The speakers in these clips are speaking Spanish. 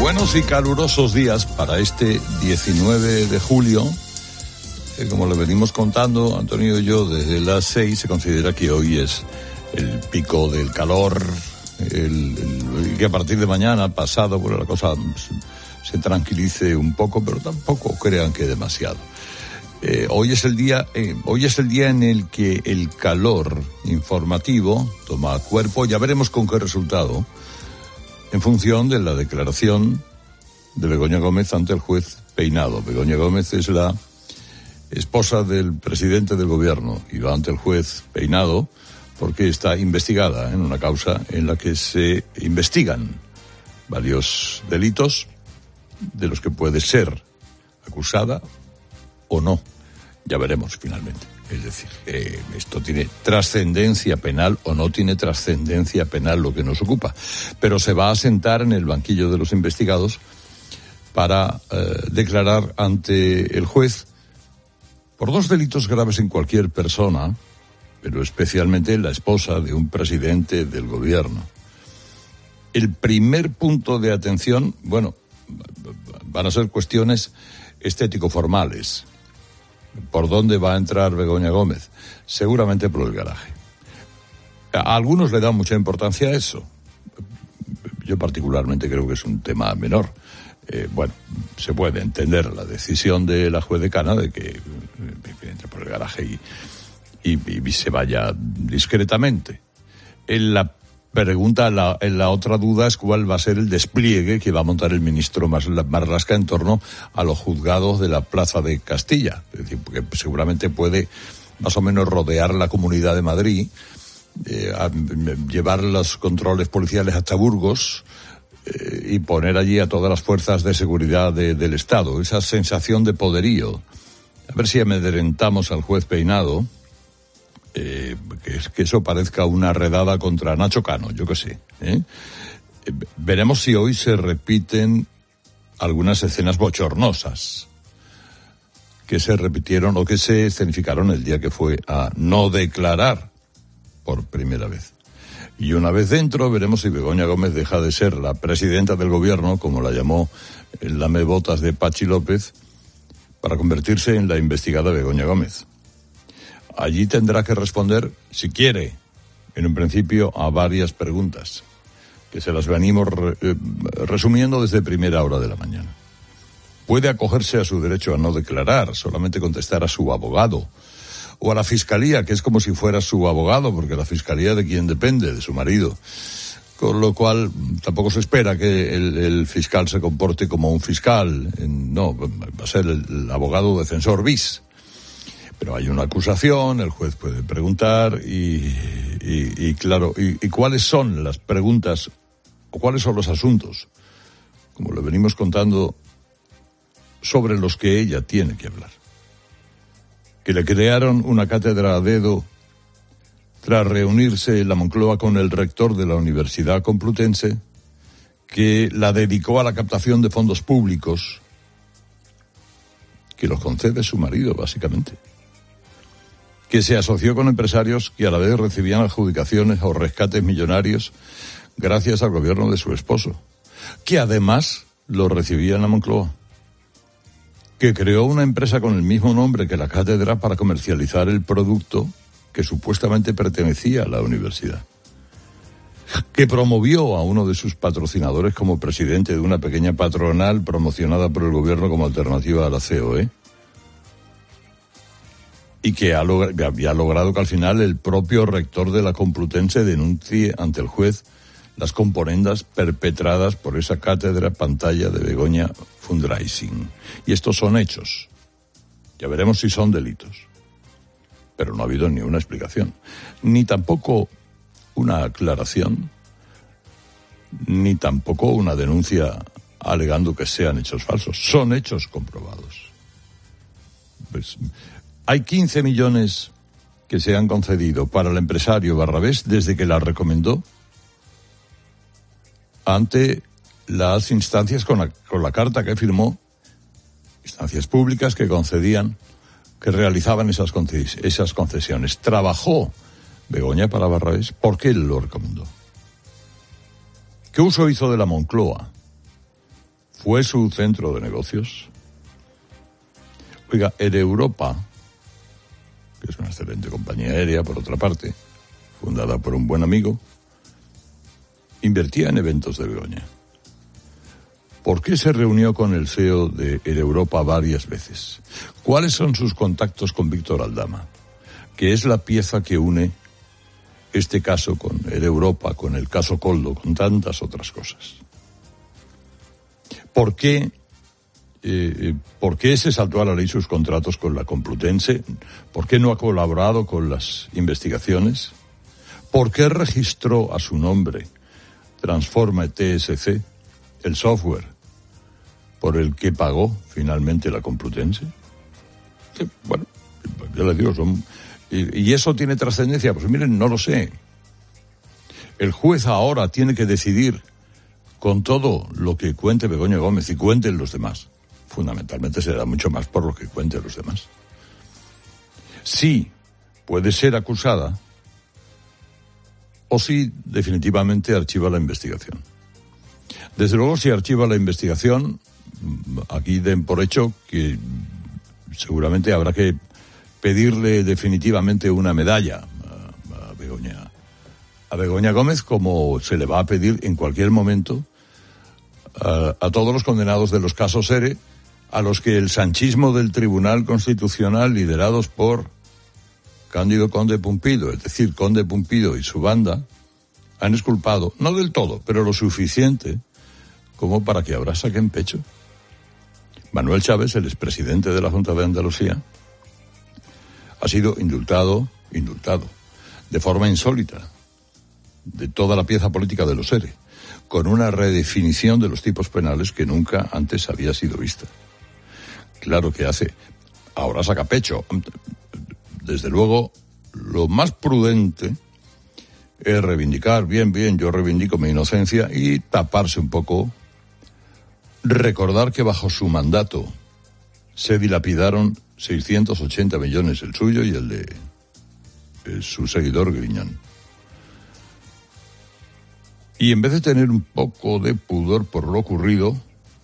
Buenos y calurosos días para este 19 de julio. Como le venimos contando, Antonio y yo, desde las 6 se considera que hoy es el pico del calor, que a partir de mañana, pasado, bueno, la cosa se tranquilice un poco, pero tampoco crean que demasiado. Hoy es el día en el que el calor informativo toma cuerpo. Ya veremos con qué resultado, en función de la declaración de Begoña Gómez ante el juez Peinado. Begoña Gómez es la esposa del presidente del gobierno y va ante el juez Peinado porque está investigada en una causa en la que se investigan varios delitos de los que puede ser acusada o no. Ya veremos finalmente. Es decir, esto tiene trascendencia penal o no tiene trascendencia penal lo que nos ocupa. Pero se va a sentar en el banquillo de los investigados para declarar ante el juez por dos delitos graves en cualquier persona, pero especialmente la esposa de un presidente del gobierno. El primer punto de atención, bueno, van a ser cuestiones estético-formales. ¿Por dónde va a entrar Begoña Gómez? Seguramente por el garaje. A algunos le dan mucha importancia a eso. Yo particularmente creo que es un tema menor. Bueno, se puede entender la decisión de la juez decana de que entre por el garaje y se vaya discretamente. En la pregunta, en la otra duda es cuál va a ser el despliegue que va a montar el ministro Marlaska en torno a los juzgados de la Plaza de Castilla. Es decir, porque seguramente puede más o menos rodear la Comunidad de Madrid, llevar los controles policiales hasta Burgos y poner allí a todas las fuerzas de seguridad del Estado. Esa sensación de poderío. A ver si amedrentamos al juez Peinado. Que eso parezca una redada contra Nacho Cano, yo qué sé. Veremos si hoy se repiten algunas escenas bochornosas que se repitieron o que se escenificaron el día que fue a no declarar por primera vez. Y una vez dentro veremos si Begoña Gómez deja de ser la presidenta del gobierno, como la llamó el lamebotas de Pachi López, para convertirse en la investigada Begoña Gómez. Allí tendrá que responder, si quiere, en un principio, a varias preguntas, que se las venimos resumiendo desde primera hora de la mañana. Puede acogerse a su derecho a no declarar, solamente contestar a su abogado, o a la fiscalía, que es como si fuera su abogado, porque la fiscalía de quien depende, de su marido. Con lo cual, tampoco se espera que el fiscal se comporte como un fiscal. No, va a ser el abogado defensor bis. Pero hay una acusación, el juez puede preguntar y claro, y cuáles son las preguntas o cuáles son los asuntos, como le venimos contando, sobre los que ella tiene que hablar. Que le crearon una cátedra a dedo tras reunirse en la Moncloa con el rector de la Universidad Complutense, que la dedicó a la captación de fondos públicos, que los concede su marido, básicamente. Que se asoció con empresarios que a la vez recibían adjudicaciones o rescates millonarios gracias al gobierno de su esposo, que además lo recibía en la Moncloa, que creó una empresa con el mismo nombre que la cátedra para comercializar el producto que supuestamente pertenecía a la universidad, que promovió a uno de sus patrocinadores como presidente de una pequeña patronal promocionada por el gobierno como alternativa a la COE, y que había logrado que al final el propio rector de la Complutense denuncie ante el juez las componendas perpetradas por esa cátedra pantalla de Begoña Fundraising. Y estos son hechos. Ya veremos si son delitos. Pero no ha habido ni una explicación, ni tampoco una aclaración, ni tampoco una denuncia alegando que sean hechos falsos. Son hechos comprobados. Pues hay 15 millones que se han concedido para el empresario Barrabés desde que la recomendó ante las instancias con la carta que firmó, instancias públicas que concedían, que realizaban esas concesiones. Trabajó Begoña para Barrabés porque él lo recomendó. ¿Qué uso hizo de la Moncloa fue su centro de negocios. Oiga, Air Europa, que es una excelente compañía aérea, por otra parte, fundada por un buen amigo, invertía en eventos de Begoña. ¿Por qué se reunió con el CEO de Air Europa varias veces? ¿Cuáles son sus contactos con Víctor Aldama? Que es la pieza que une este caso con Air Europa, con el caso Koldo, con tantas otras cosas. ¿Por qué se saltó a la ley sus contratos con la Complutense? ¿Por qué no ha colaborado con las investigaciones? ¿Por qué registró a su nombre Transforma TSC, el software por el que pagó finalmente la Complutense? Sí, bueno, yo les digo, ¿y eso tiene trascendencia? Pues miren, no lo sé. El juez ahora tiene que decidir con todo lo que cuente Begoña Gómez y cuenten los demás. Fundamentalmente será mucho más por lo que cuenten los demás. Sí, puede ser acusada o si definitivamente archiva la investigación. Desde luego, si archiva la investigación, aquí den por hecho que seguramente habrá que pedirle definitivamente una medalla a Begoña Gómez, como se le va a pedir en cualquier momento a todos los condenados de los casos ERE, a los que el sanchismo del Tribunal Constitucional, liderados por Cándido Conde Pumpido, es decir, Conde Pumpido y su banda, han exculpado, no del todo, pero lo suficiente como para que ahora saquen pecho. Manuel Chávez, el expresidente de la Junta de Andalucía, ha sido indultado de forma insólita de toda la pieza política de los ERE, con una redefinición de los tipos penales que nunca antes había sido vista. Claro que hace, ahora saca pecho. Desde luego, lo más prudente es reivindicar, bien, yo reivindico mi inocencia, y taparse un poco, recordar que bajo su mandato se dilapidaron 680 millones, el suyo y el de su seguidor Griñán. Y en vez de tener un poco de pudor por lo ocurrido,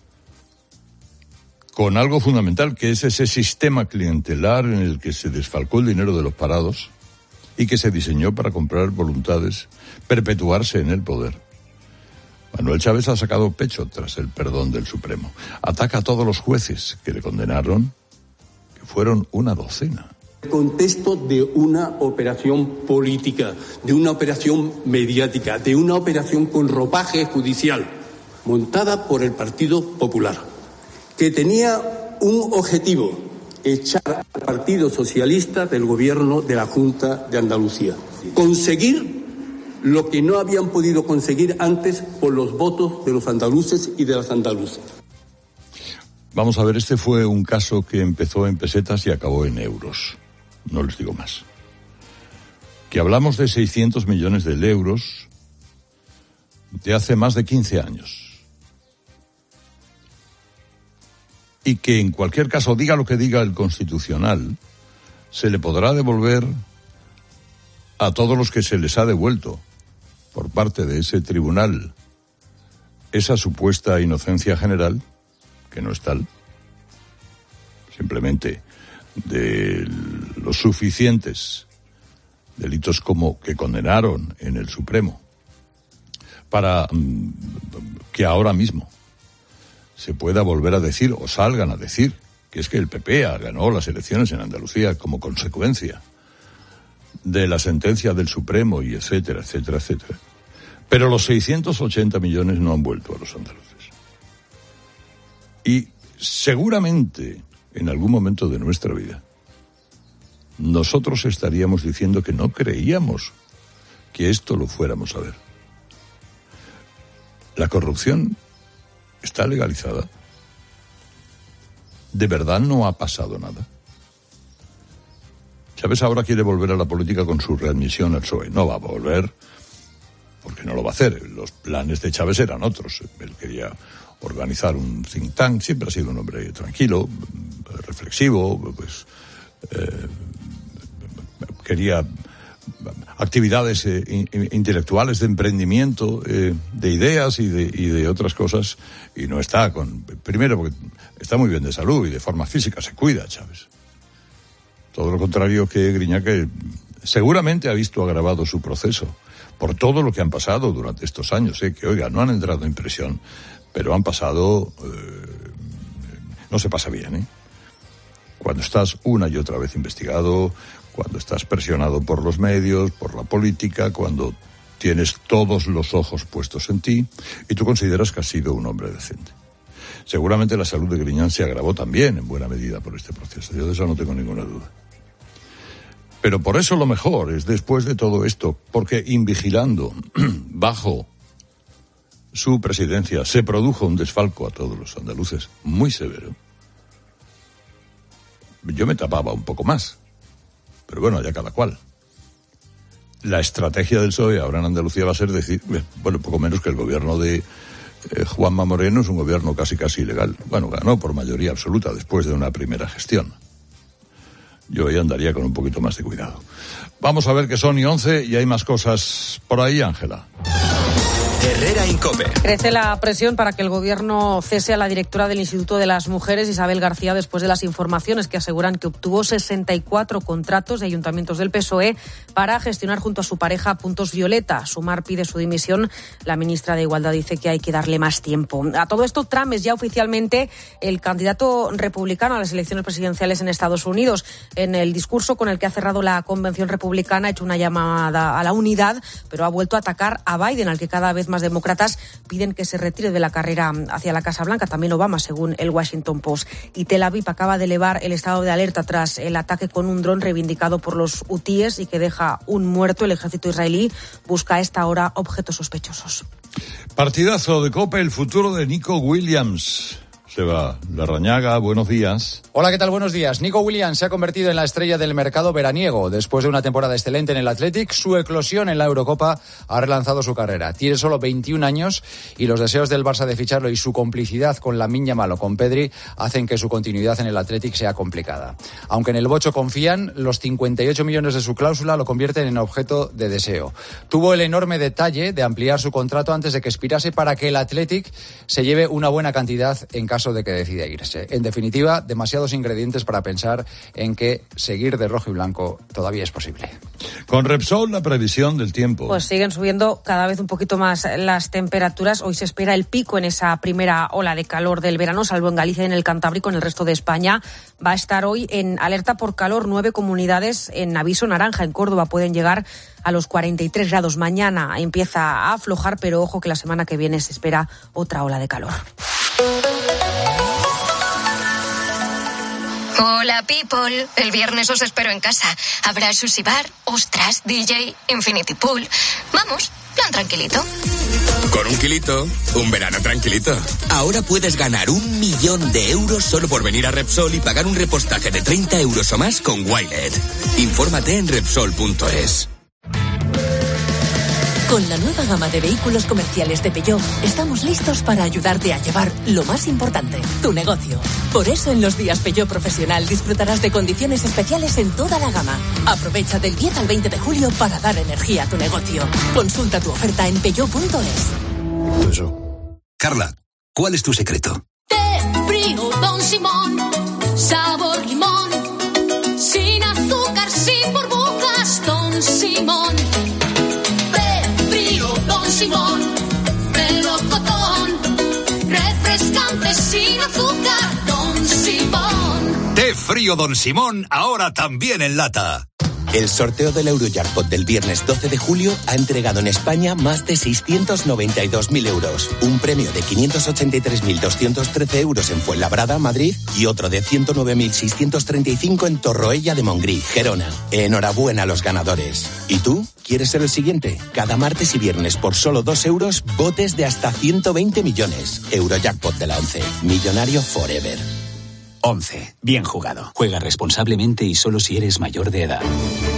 con algo fundamental, que es ese sistema clientelar en el que se desfalcó el dinero de los parados y que se diseñó para comprar voluntades, perpetuarse en el poder, Manuel Chávez ha sacado pecho tras el perdón del Supremo. Ataca a todos los jueces que le condenaron, que fueron una docena. Contexto de una operación política, de una operación mediática, de una operación con ropaje judicial, montada por el Partido Popular, que tenía un objetivo: echar al Partido Socialista del gobierno de la Junta de Andalucía. Conseguir lo que no habían podido conseguir antes por los votos de los andaluces y de las andaluzas. Vamos a ver, este fue un caso que empezó en pesetas y acabó en euros. No les digo más. Que hablamos de 600 millones de euros de hace más de 15 años. Y que en cualquier caso, diga lo que diga el Constitucional, se le podrá devolver a todos los que se les ha devuelto por parte de ese tribunal esa supuesta inocencia general, que no es tal, simplemente de los suficientes delitos como que condenaron en el Supremo, para que ahora mismo se pueda volver a decir, o salgan a decir, que es que el PP ganó las elecciones en Andalucía como consecuencia de la sentencia del Supremo y etcétera, etcétera, etcétera. Pero los 680 millones no han vuelto a los andaluces. Y seguramente en algún momento de nuestra vida nosotros estaríamos diciendo que no creíamos que esto lo fuéramos a ver. La corrupción está legalizada. ¿De verdad no ha pasado nada? Chávez ahora quiere volver a la política con su readmisión al PSOE. No va a volver, porque no lo va a hacer. Los planes de Chávez eran otros. Él quería organizar un think tank. Siempre ha sido un hombre tranquilo, reflexivo, quería actividades intelectuales, de emprendimiento, de ideas y de otras cosas, y no está primero porque está muy bien de salud y de forma física, se cuida, Chávez. Todo lo contrario que Griñán, que seguramente ha visto agravado su proceso por todo lo que han pasado durante estos años, que oiga, no han entrado en prisión, pero han pasado, no se pasa bien, Cuando estás una y otra vez investigado, cuando estás presionado por los medios, por la política, cuando tienes todos los ojos puestos en ti y tú consideras que has sido un hombre decente. Seguramente la salud de Griñán se agravó también en buena medida por este proceso. Yo de eso no tengo ninguna duda. Pero por eso lo mejor es, después de todo esto, porque invigilando bajo su presidencia se produjo un desfalco a todos los andaluces muy severo. Yo me tapaba un poco más, pero bueno, ya cada cual. La estrategia del PSOE ahora en Andalucía va a ser decir, bueno, poco menos que el gobierno de Juanma Moreno es un gobierno casi ilegal. Bueno, ganó por mayoría absoluta después de una primera gestión. Yo ahí andaría con un poquito más de cuidado. Vamos a ver que son y 11 y hay más cosas por ahí, Ángela. Herrera Incope. Crece la presión para que el gobierno cese a la directora del Instituto de las Mujeres, Isabel García, después de las informaciones que aseguran que obtuvo 64 contratos de ayuntamientos del PSOE para gestionar junto a su pareja Puntos Violeta. Sumar pide su dimisión. La ministra de Igualdad dice que hay que darle más tiempo. A todo esto, Trump es ya oficialmente el candidato republicano a las elecciones presidenciales en Estados Unidos. En el discurso con el que ha cerrado la convención republicana ha hecho una llamada a la unidad, pero ha vuelto a atacar a Biden, al que cada vez más demócratas piden que se retire de la carrera hacia la Casa Blanca. También Obama, según el Washington Post. Y Tel Aviv acaba de elevar el estado de alerta tras el ataque con un dron reivindicado por los hutíes y que deja un muerto. El ejército israelí busca a esta hora objetos sospechosos. Partidazo de COPE, el futuro de Nico Williams. Seba Larrañaga, buenos días. Hola, ¿qué tal? Buenos días. Nico Williams se ha convertido en la estrella del mercado veraniego. Después de una temporada excelente en el Athletic, su eclosión en la Eurocopa ha relanzado su carrera. Tiene solo 21 años y los deseos del Barça de ficharlo y su complicidad con Lamine Yamal o con Pedri hacen que su continuidad en el Athletic sea complicada. Aunque en el Bocho confían, los 58 millones de su cláusula lo convierten en objeto de deseo. Tuvo el enorme detalle de ampliar su contrato antes de que expirase para que el Athletic se lleve una buena cantidad en caso de que decida irse. En definitiva, demasiados ingredientes para pensar en que seguir de rojo y blanco todavía es posible. Con Repsol, la previsión del tiempo. Pues siguen subiendo cada vez un poquito más las temperaturas. Hoy se espera el pico en esa primera ola de calor del verano, salvo en Galicia y en el Cantábrico. En el resto de España va a estar hoy en alerta por calor 9 comunidades en aviso naranja. En Córdoba pueden llegar a los 43 grados. Mañana empieza a aflojar, pero ojo que la semana que viene se espera otra ola de calor. Hola, people. El viernes os espero en casa. Habrá sushi bar, ostras, DJ, infinity pool. Vamos, plan tranquilito. Con un kilito, un verano tranquilito. Ahora puedes ganar 1 millón de euros solo por venir a Repsol y pagar un repostaje de 30 euros o más con Wilet. Infórmate en Repsol.es. Con la nueva gama de vehículos comerciales de Peugeot, estamos listos para ayudarte a llevar lo más importante, tu negocio. Por eso en los días Peugeot Profesional disfrutarás de condiciones especiales en toda la gama. Aprovecha del 10 al 20 de julio para dar energía a tu negocio. Consulta tu oferta en peugeot.es. Carla, ¿cuál es tu secreto? Té frío Don Simón, sabor limón, sin azúcar, sin burbujas, Don Simón. Simón, melocotón, refrescante sin azúcar, Don Simón. Té frío Don Simón, ahora también en lata. El sorteo del Eurojackpot del viernes 12 de julio ha entregado en España más de 692.000 euros. Un premio de 583.213 euros en Fuenlabrada, Madrid, y otro de 109.635 en Torroella de Montgrí, Gerona. Enhorabuena a los ganadores. ¿Y tú? ¿Quieres ser el siguiente? Cada martes y viernes por solo 2 euros, botes de hasta 120 millones. Eurojackpot de la 11. Millonario forever. 11. Bien jugado. Juega responsablemente y solo si eres mayor de edad.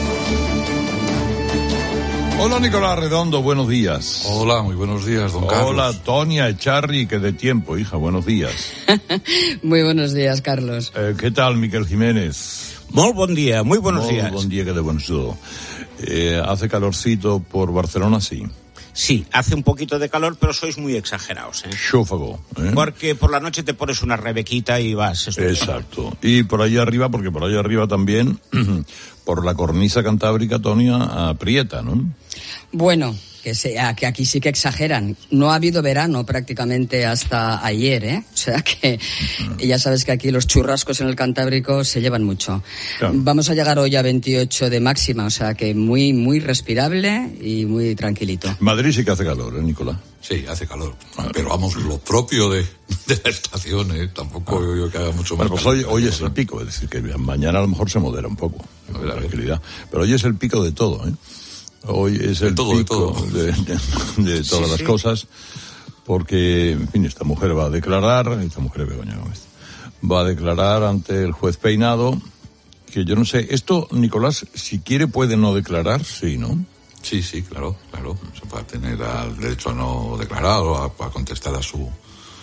Hola, Nicolás Redondo, buenos días. Hola, muy buenos días, don Carlos. Hola, Tonia Echarri, que de tiempo, hija, buenos días. Muy buenos días, Carlos. ¿Qué tal, Miquel Jiménez? Muy buen día, muy buenos días. Buen día, que de buen sudo. ¿Hace calorcito por Barcelona? Sí. Sí, hace un poquito de calor, pero sois muy exagerados, ¿eh? Xófago, ¿eh? Porque por la noche te pones una rebequita y vas. Exacto. Y por ahí arriba, porque por ahí arriba también, por la cornisa cantábrica, Tonia, aprieta, ¿no? Bueno, que aquí sí que exageran. No ha habido verano prácticamente hasta ayer, ¿eh? O sea que ya sabes que aquí los churrascos en el Cantábrico se llevan mucho. Claro. Vamos a llegar hoy a 28 de máxima, o sea que muy, muy respirable y muy tranquilito. Madrid sí que hace calor, ¿eh, Nicolás? Sí, hace calor. Pero vamos, lo propio de la estación, ¿eh? Tampoco yo que haga mucho más. Bueno, pues hoy es el pico, es decir, que mañana a lo mejor se modera un poco, con tranquilidad. Pero hoy es el pico de todo, ¿eh? Hoy es el pico de todas las cosas, porque, en fin, esta mujer va a declarar, Begoña Gómez, va a declarar ante el juez Peinado, que yo no sé, esto, Nicolás, si quiere puede no declarar, sí, ¿no? Sí, claro, se puede tener el derecho a no declarar o a contestar a su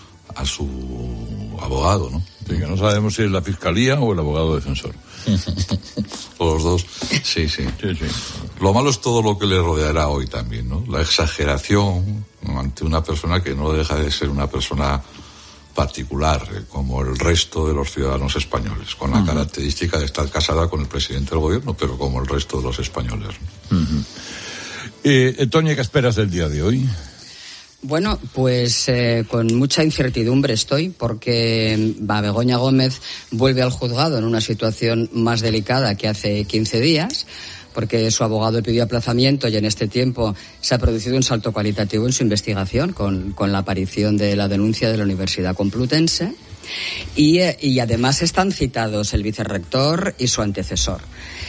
abogado, ¿no? Sí, que no sabemos si es la fiscalía o el abogado defensor. O los dos. Sí. Lo malo es todo lo que le rodeará hoy también, ¿no? La exageración ante una persona que no deja de ser una persona particular, como el resto de los ciudadanos españoles, con la característica de estar casada con el presidente del gobierno, pero como el resto de los españoles, ¿no? Toña, ¿qué esperas del día de hoy? Bueno, pues con mucha incertidumbre estoy, porque Begoña Gómez vuelve al juzgado en una situación más delicada que hace 15 días, porque su abogado pidió aplazamiento y en este tiempo se ha producido un salto cualitativo en su investigación con la aparición de la denuncia de la Universidad Complutense y además están citados el vicerrector y su antecesor.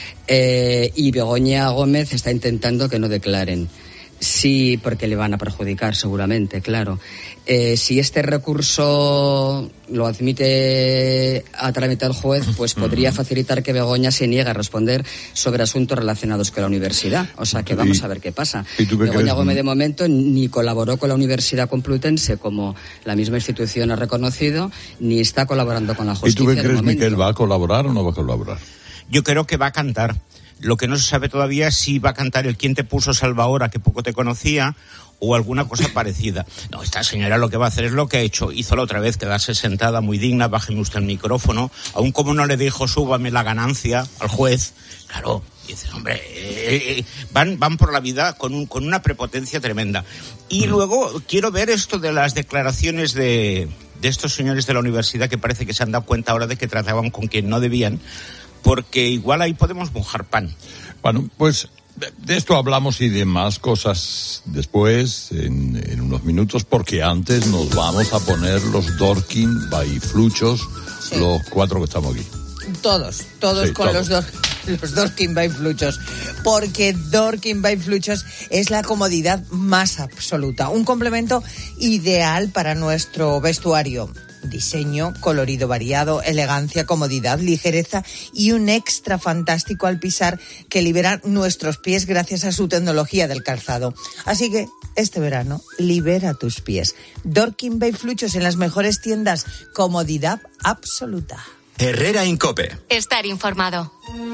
Y Begoña Gómez está intentando que no declaren. Sí, porque le van a perjudicar seguramente, claro. Si este recurso lo admite a trámite el juez, pues podría facilitar que Begoña se niegue a responder sobre asuntos relacionados con la universidad. O sea que vamos a ver qué pasa. Begoña Gómez de momento ni colaboró con la Universidad Complutense, como la misma institución ha reconocido, ni está colaborando con la justicia. ¿Y tú qué crees, Miquel? ¿Va a colaborar o no va a colaborar? Yo creo que va a cantar. Lo que no se sabe todavía es si va a cantar el ¿Quién te puso Salvahora, que poco te conocía? O alguna cosa parecida. No, esta señora lo que va a hacer es lo que ha hecho. Hizo la otra vez, quedarse sentada muy digna, bájeme usted el micrófono. Aún como no le dijo súbame la ganancia al juez. Claro, dices, hombre, van por la vida con una prepotencia tremenda. Y luego quiero ver esto de las declaraciones de estos señores de la universidad, que parece que se han dado cuenta ahora de que trataban con quien no debían, porque igual ahí podemos mojar pan. Bueno, pues de esto hablamos y de más cosas después, en unos minutos, porque antes nos vamos a poner los Dorking by Fluchos, los 4 que estamos aquí. Todos con los Dorking by Fluchos, porque Dorking by Fluchos es la comodidad más absoluta, un complemento ideal para nuestro vestuario. Diseño, colorido variado, elegancia, comodidad, ligereza y un extra fantástico al pisar que libera nuestros pies gracias a su tecnología del calzado. Así que este verano libera tus pies. Dorking by Fluchos en las mejores tiendas, comodidad absoluta. Herrera Incope. Estar informado.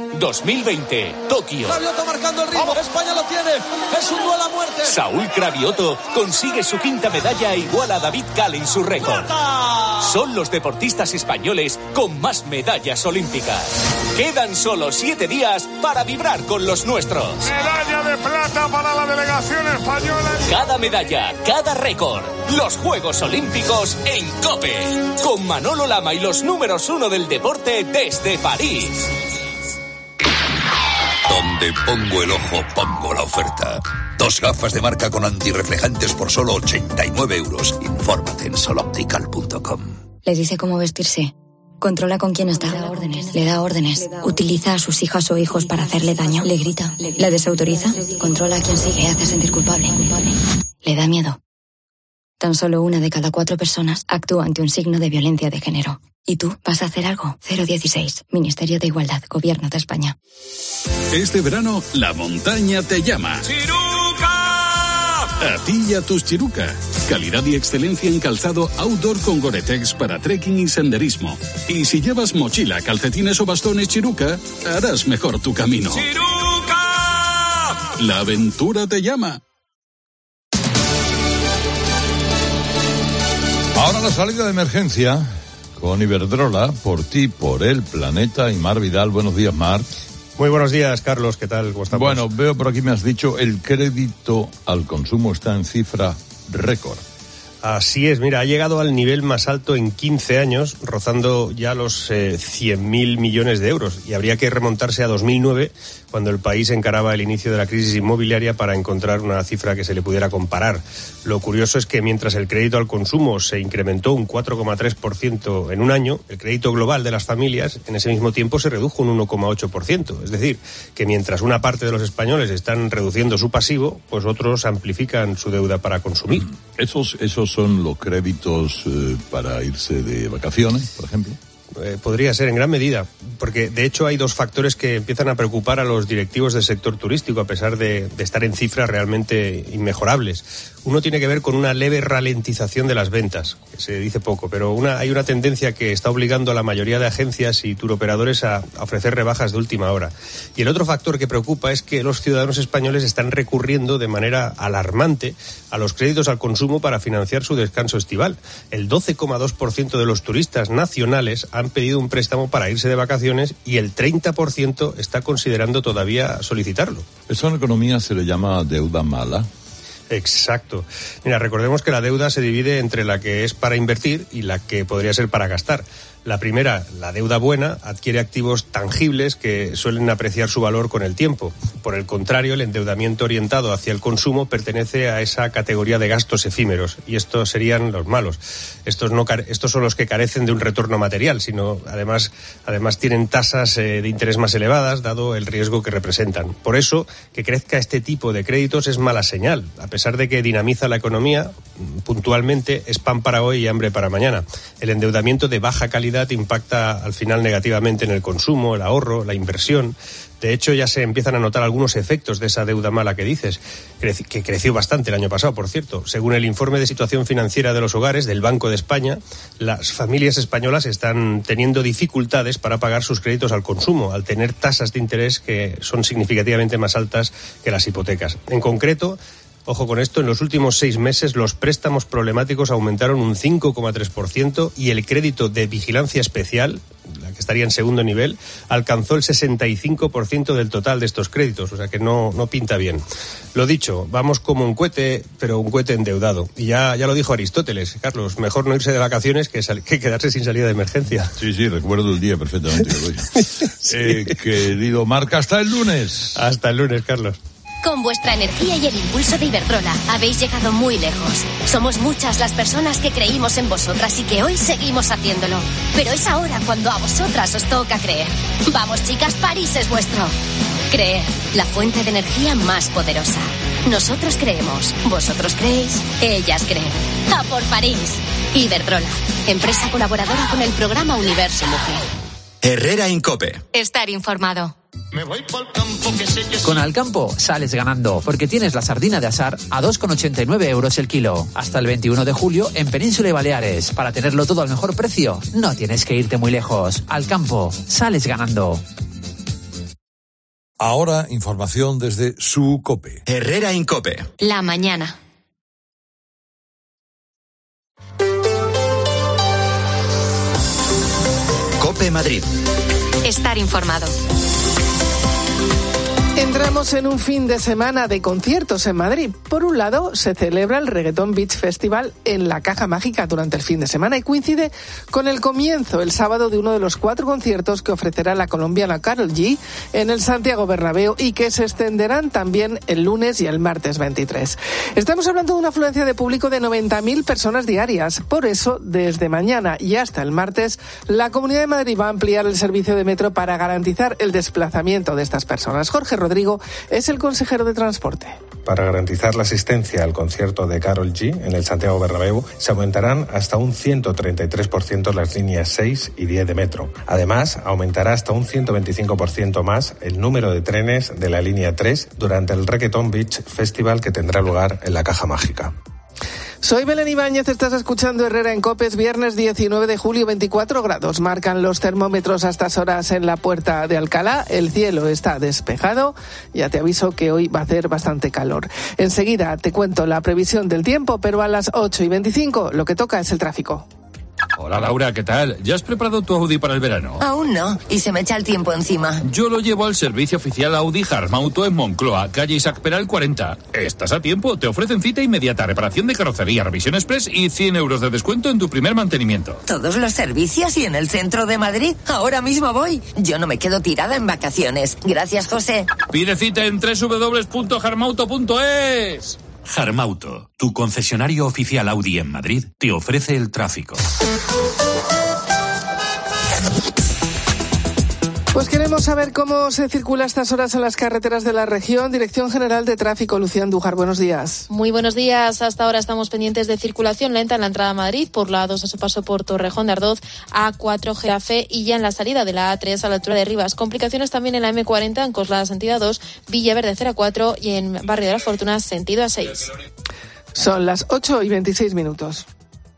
2020, Tokio. Cravioto marcando el ritmo. España lo tiene. Es un duelo a muerte. Saúl Cravioto consigue su quinta medalla e iguala a David Cal en su récord. Son los deportistas españoles con más medallas olímpicas. Quedan solo 7 días para vibrar con los nuestros. Medalla de plata para la delegación española. Cada medalla, cada récord. Los Juegos Olímpicos en COPE. Con Manolo Lama y los números 1 del deporte desde París. Donde pongo el ojo, pongo la oferta. 2 gafas de marca con antirreflejantes por solo 89 euros. Infórmate en soloptical.com. Le dice cómo vestirse. Controla con quién está. Le da órdenes. Utiliza a sus hijas o hijos para hacerle daño. Le grita. La desautoriza. Controla a quien sigue. Le hace sentir culpable. Le da miedo. Tan solo 1 de cada 4 personas actúa ante un signo de violencia de género. ¿Y tú vas a hacer algo? 016. Ministerio de Igualdad. Gobierno de España. Este verano, la montaña te llama. ¡Chiruca! A ti y a tus Chiruca. Calidad y excelencia en calzado outdoor con Gore-Tex para trekking y senderismo. Y si llevas mochila, calcetines o bastones Chiruca, harás mejor tu camino. ¡Chiruca! La aventura te llama. Ahora la salida de emergencia con Iberdrola, por ti, por el planeta, y Mar Vidal. Buenos días, Mar. Muy buenos días, Carlos. ¿Qué tal? ¿Cómo estamos? Bueno, veo por aquí, me has dicho, el crédito al consumo está en cifra récord. Así es, mira, ha llegado al nivel más alto en 15 años, rozando ya los 100.000 millones de euros. Y habría que remontarse a 2009, cuando el país encaraba el inicio de la crisis inmobiliaria, para encontrar una cifra que se le pudiera comparar. Lo curioso es que mientras el crédito al consumo se incrementó un 4,3% en un año, el crédito global de las familias en ese mismo tiempo se redujo un 1,8%. Es decir, que mientras una parte de los españoles están reduciendo su pasivo, pues otros amplifican su deuda para consumir. ¿Esos son los créditos para irse de vacaciones, por ejemplo? Podría ser en gran medida, porque de hecho hay dos factores que empiezan a preocupar a los directivos del sector turístico, a pesar de estar en cifras realmente inmejorables. Uno tiene que ver con una leve ralentización de las ventas, que se dice poco, pero hay una tendencia que está obligando a la mayoría de agencias y turoperadores a ofrecer rebajas de última hora. Y el otro factor que preocupa es que los ciudadanos españoles están recurriendo de manera alarmante a los créditos al consumo para financiar su descanso estival. El 12,2% de los turistas nacionales han pedido un préstamo para irse de vacaciones y el 30% está considerando todavía solicitarlo. Eso en economía se le llama deuda mala. Exacto. Mira, recordemos que la deuda se divide entre la que es para invertir y la que podría ser para gastar. La primera, la deuda buena, adquiere activos tangibles que suelen apreciar su valor con el tiempo. Por el contrario, el endeudamiento orientado hacia el consumo pertenece a esa categoría de gastos efímeros, y estos serían los malos. Estos son los que carecen de un retorno material, sino además tienen tasas de interés más elevadas, dado el riesgo que representan. Por eso, que crezca este tipo de créditos es mala señal. A pesar de que dinamiza la economía, puntualmente es pan para hoy y hambre para mañana. El endeudamiento de baja calidad impacta al final negativamente en el consumo, el ahorro, la inversión. De hecho, ya se empiezan a notar algunos efectos de esa deuda mala que dices, que creció bastante el año pasado, por cierto. Según el informe de situación financiera de los hogares del Banco de España, las familias españolas están teniendo dificultades para pagar sus créditos al consumo, al tener tasas de interés que son significativamente más altas que las hipotecas. En concreto, ojo con esto, en los últimos 6 meses los préstamos problemáticos aumentaron un 5,3% y el crédito de vigilancia especial, la que estaría en segundo nivel, alcanzó el 65% del total de estos créditos, o sea que no pinta bien. Lo dicho, vamos como un cohete, pero un cohete endeudado. Y ya lo dijo Aristóteles, Carlos, mejor no irse de vacaciones que quedarse sin salida de emergencia. Sí, recuerdo el día perfectamente. Querido Marc, hasta el lunes. Hasta el lunes, Carlos. Con vuestra energía y el impulso de Iberdrola habéis llegado muy lejos. Somos muchas las personas que creímos en vosotras y que hoy seguimos haciéndolo. Pero es ahora cuando a vosotras os toca creer. Vamos, chicas, París es vuestro. Creer, la fuente de energía más poderosa. Nosotros creemos, vosotros creéis, ellas creen. ¡A por París! Iberdrola, empresa colaboradora con el programa Universo Mujer. Herrera Incope. Estar informado. Con Alcampo sales ganando, porque tienes la sardina de asar a 2,89 euros el kilo. Hasta el 21 de julio en Península y Baleares. Para tenerlo todo al mejor precio, no tienes que irte muy lejos. Alcampo, sales ganando. Ahora, información desde su COPE. Herrera Incope. La mañana. COPE Madrid. Estar informado. Entramos en un fin de semana de conciertos en Madrid. Por un lado, se celebra el Reggaeton Beach Festival en la Caja Mágica durante el fin de semana y coincide con el comienzo el sábado de uno de los 4 conciertos que ofrecerá la colombiana Karol G en el Santiago Bernabéu y que se extenderán también el lunes y el martes 23. Estamos hablando de una afluencia de público de 90.000 personas diarias. Por eso, desde mañana y hasta el martes, la Comunidad de Madrid va a ampliar el servicio de metro para garantizar el desplazamiento de estas personas. Jorge Rodrigo es el consejero de Transporte. Para garantizar la asistencia al concierto de Karol G en el Santiago Bernabéu, se aumentarán hasta un 133% las líneas 6 y 10 de metro. Además, aumentará hasta un 125% más el número de trenes de la línea 3 durante el Reggaeton Beach Festival que tendrá lugar en la Caja Mágica. Soy Belén Ibáñez, estás escuchando Herrera en COPE. Es viernes 19 de julio, 24 grados. Marcan los termómetros a estas horas en la Puerta de Alcalá. El cielo está despejado. Ya te aviso que hoy va a hacer bastante calor. Enseguida te cuento la previsión del tiempo, pero a las 8:25 lo que toca es el tráfico. Hola Laura, ¿qué tal? ¿Ya has preparado tu Audi para el verano? Aún no, y se me echa el tiempo encima. Yo lo llevo al servicio oficial Audi Harmauto en Moncloa, calle Isaac Peral 40. Estás a tiempo, te ofrecen cita inmediata, reparación de carrocería, revisión express y 100 euros de descuento en tu primer mantenimiento. ¿Todos los servicios y en el centro de Madrid? Ahora mismo voy. Yo no me quedo tirada en vacaciones. Gracias, José. Pide cita en www.harmauto.es. Harmauto, tu concesionario oficial Audi en Madrid, te ofrece el tráfico. Pues queremos saber cómo se circula a estas horas en las carreteras de la región. Dirección General de Tráfico, Lucía Andújar, buenos días. Muy buenos días. Hasta ahora estamos pendientes de circulación lenta en la entrada a Madrid, por la A2 a su paso por Torrejón de Ardoz, A4 Getafe y ya en la salida de la A3 a la altura de Rivas. Complicaciones también en la M40 en Coslada sentido A2, Villaverde 0-4 y en Barrio de la Fortuna sentido A6. Son las 8:26.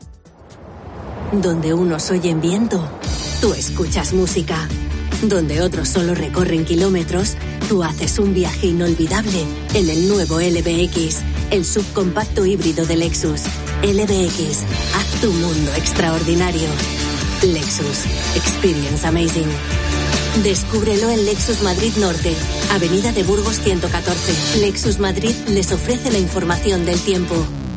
Donde unos oyen viento, tú escuchas música. Donde otros solo recorren kilómetros, tú haces un viaje inolvidable en el nuevo LBX, el subcompacto híbrido de Lexus. LBX, haz tu mundo extraordinario. Lexus, experience amazing. Descúbrelo en Lexus Madrid Norte, Avenida de Burgos 114. Lexus Madrid les ofrece la información del tiempo.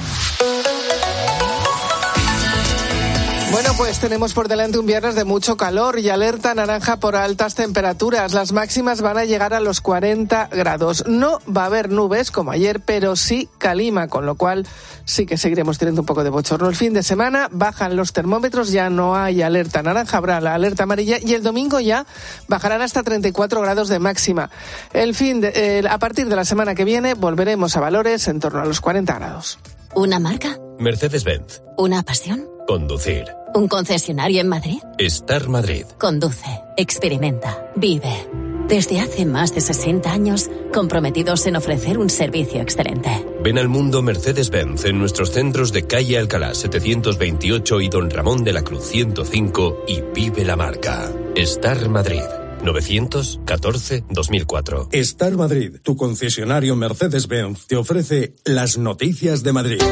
Bueno, pues tenemos por delante un viernes de mucho calor y alerta naranja por altas temperaturas. Las máximas van a llegar a los 40 grados. No va a haber nubes como ayer, pero sí calima, con lo cual sí que seguiremos teniendo un poco de bochorno. El fin de semana bajan los termómetros, ya no hay alerta naranja, habrá la alerta amarilla y el domingo ya bajarán hasta 34 grados de máxima. A partir de la semana que viene volveremos a valores en torno a los 40 grados. ¿Una marca? Mercedes-Benz. ¿Una pasión? Conducir. ¿Un concesionario en Madrid? Star Madrid. Conduce, experimenta, vive. Desde hace más de 60 años, comprometidos en ofrecer un servicio excelente. Ven al mundo Mercedes-Benz en nuestros centros de calle Alcalá 728 y Don Ramón de la Cruz 105 y vive la marca. Star Madrid. 914-2004. Star Madrid, tu concesionario Mercedes-Benz, te ofrece las noticias de Madrid.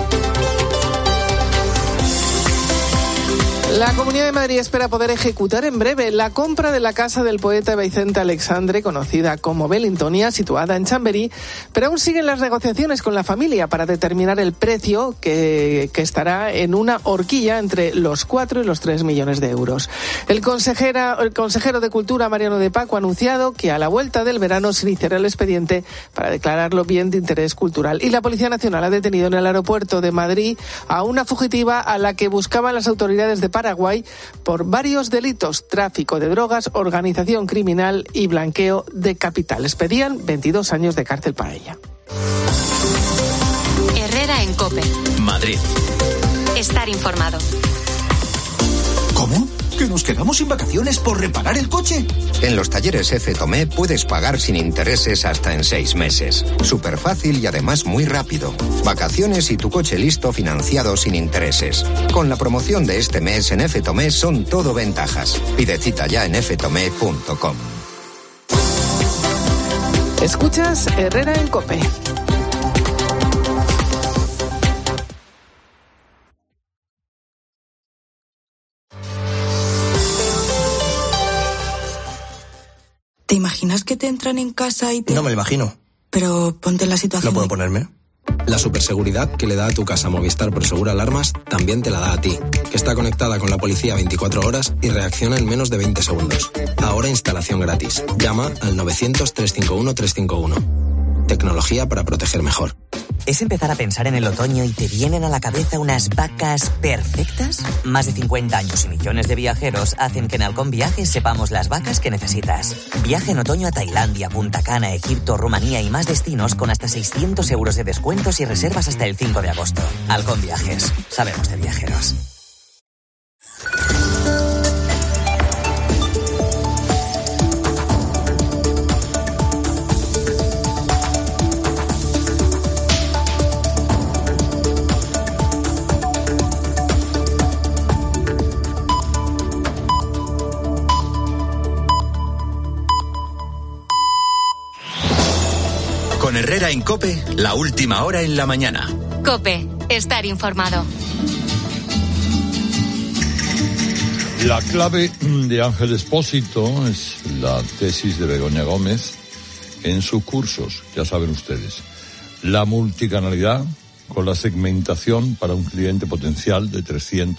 La Comunidad de Madrid espera poder ejecutar en breve la compra de la casa del poeta Vicente Alexandre, conocida como Wellingtonia, situada en Chamberí, pero aún siguen las negociaciones con la familia para determinar el precio que estará en una horquilla entre los 4 y los 3 millones de euros. El consejero de Cultura, Mariano de Paco, ha anunciado que a la vuelta del verano se iniciará el expediente para declararlo bien de interés cultural. Y la Policía Nacional ha detenido en el aeropuerto de Madrid a una fugitiva a la que buscaban las autoridades de Paraguay por varios delitos: tráfico de drogas, organización criminal y blanqueo de capitales. Pedían 22 años de cárcel para ella. Herrera en COPE. Madrid. Estar informado. ¿Cómo? ¿Que nos quedamos sin vacaciones por reparar el coche? En los talleres F. Tomé puedes pagar sin intereses hasta en 6 meses. Súper fácil y además muy rápido. Vacaciones y tu coche listo financiado sin intereses. Con la promoción de este mes en F. Tomé son todo ventajas. Pide cita ya en ftomé.com. Escuchas Herrera en COPE. ¿Te imaginas que te entran en casa y te...? No me lo imagino. Pero ponte en la situación... ¿No puedo ponerme? La superseguridad que le da a tu casa Movistar Prosegur Alarmas también te la da a ti, que está conectada con la policía 24 horas y reacciona en menos de 20 segundos. Ahora instalación gratis. Llama al 900-351-351. Tecnología para proteger mejor. ¿Es empezar a pensar en el otoño y te vienen a la cabeza unas vacas perfectas? Más de 50 años y millones de viajeros hacen que en Halcón Viajes sepamos las vacas que necesitas. Viaja en otoño a Tailandia, Punta Cana, Egipto, Rumanía y más destinos con hasta 600 euros de descuentos y reservas hasta el 5 de agosto. Halcón Viajes. Sabemos de viajeros. Espera en COPE, la última hora en la mañana. COPE, estar informado. La clave de Ángel Expósito es la tesis de Begoña Gómez en sus cursos, ya saben ustedes. La multicanalidad con la segmentación para un cliente potencial de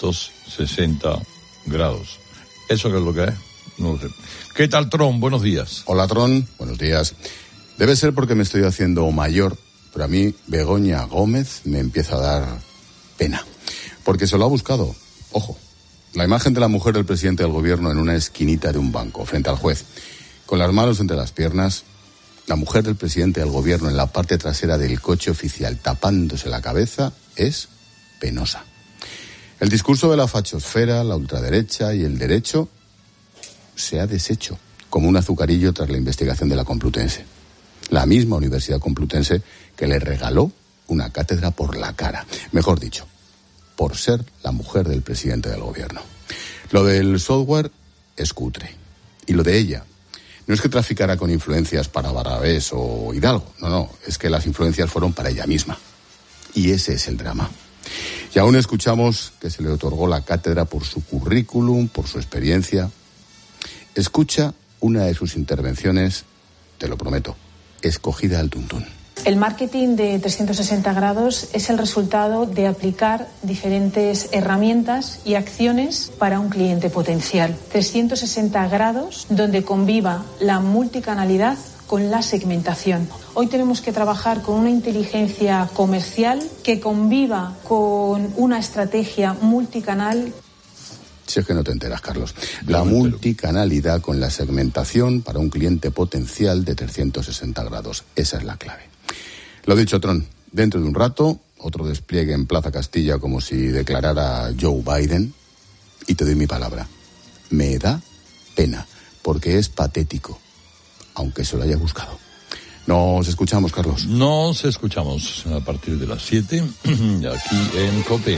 360 grados. ¿Eso qué es lo que es? No lo sé. ¿Qué tal, Tron? Buenos días. Hola, Tron. Buenos días. Debe ser porque me estoy haciendo mayor, pero a mí Begoña Gómez me empieza a dar pena. Porque se lo ha buscado. Ojo. La imagen de la mujer del presidente del gobierno en una esquinita de un banco, frente al juez, con las manos entre las piernas, la mujer del presidente del gobierno en la parte trasera del coche oficial tapándose la cabeza, es penosa. El discurso de la fachosfera, la ultraderecha y el derecho se ha deshecho, como un azucarillo tras la investigación de la Complutense. La misma Universidad Complutense que le regaló una cátedra por la cara. Mejor dicho, por ser la mujer del presidente del gobierno. Lo del software es cutre. Y lo de ella no es que traficara con influencias para Barrabés o Hidalgo. No, es que las influencias fueron para ella misma. Y ese es el drama. Y aún escuchamos que se le otorgó la cátedra por su currículum, por su experiencia. Escucha una de sus intervenciones, te lo prometo, escogida al tuntún. El marketing de 360 grados es el resultado de aplicar diferentes herramientas y acciones para un cliente potencial. 360 grados donde conviva la multicanalidad con la segmentación. Hoy tenemos que trabajar con una inteligencia comercial que conviva con una estrategia multicanal. Si es que no te enteras, Carlos. La multicanalidad con la segmentación para un cliente potencial de 360 grados. Esa es la clave. Lo dicho, Tron, dentro de un rato, otro despliegue en Plaza Castilla como si declarara Joe Biden. Y te doy mi palabra. Me da pena, porque es patético, aunque se lo haya buscado. Nos escuchamos, Carlos. Nos escuchamos a partir de las 7, aquí en COPE.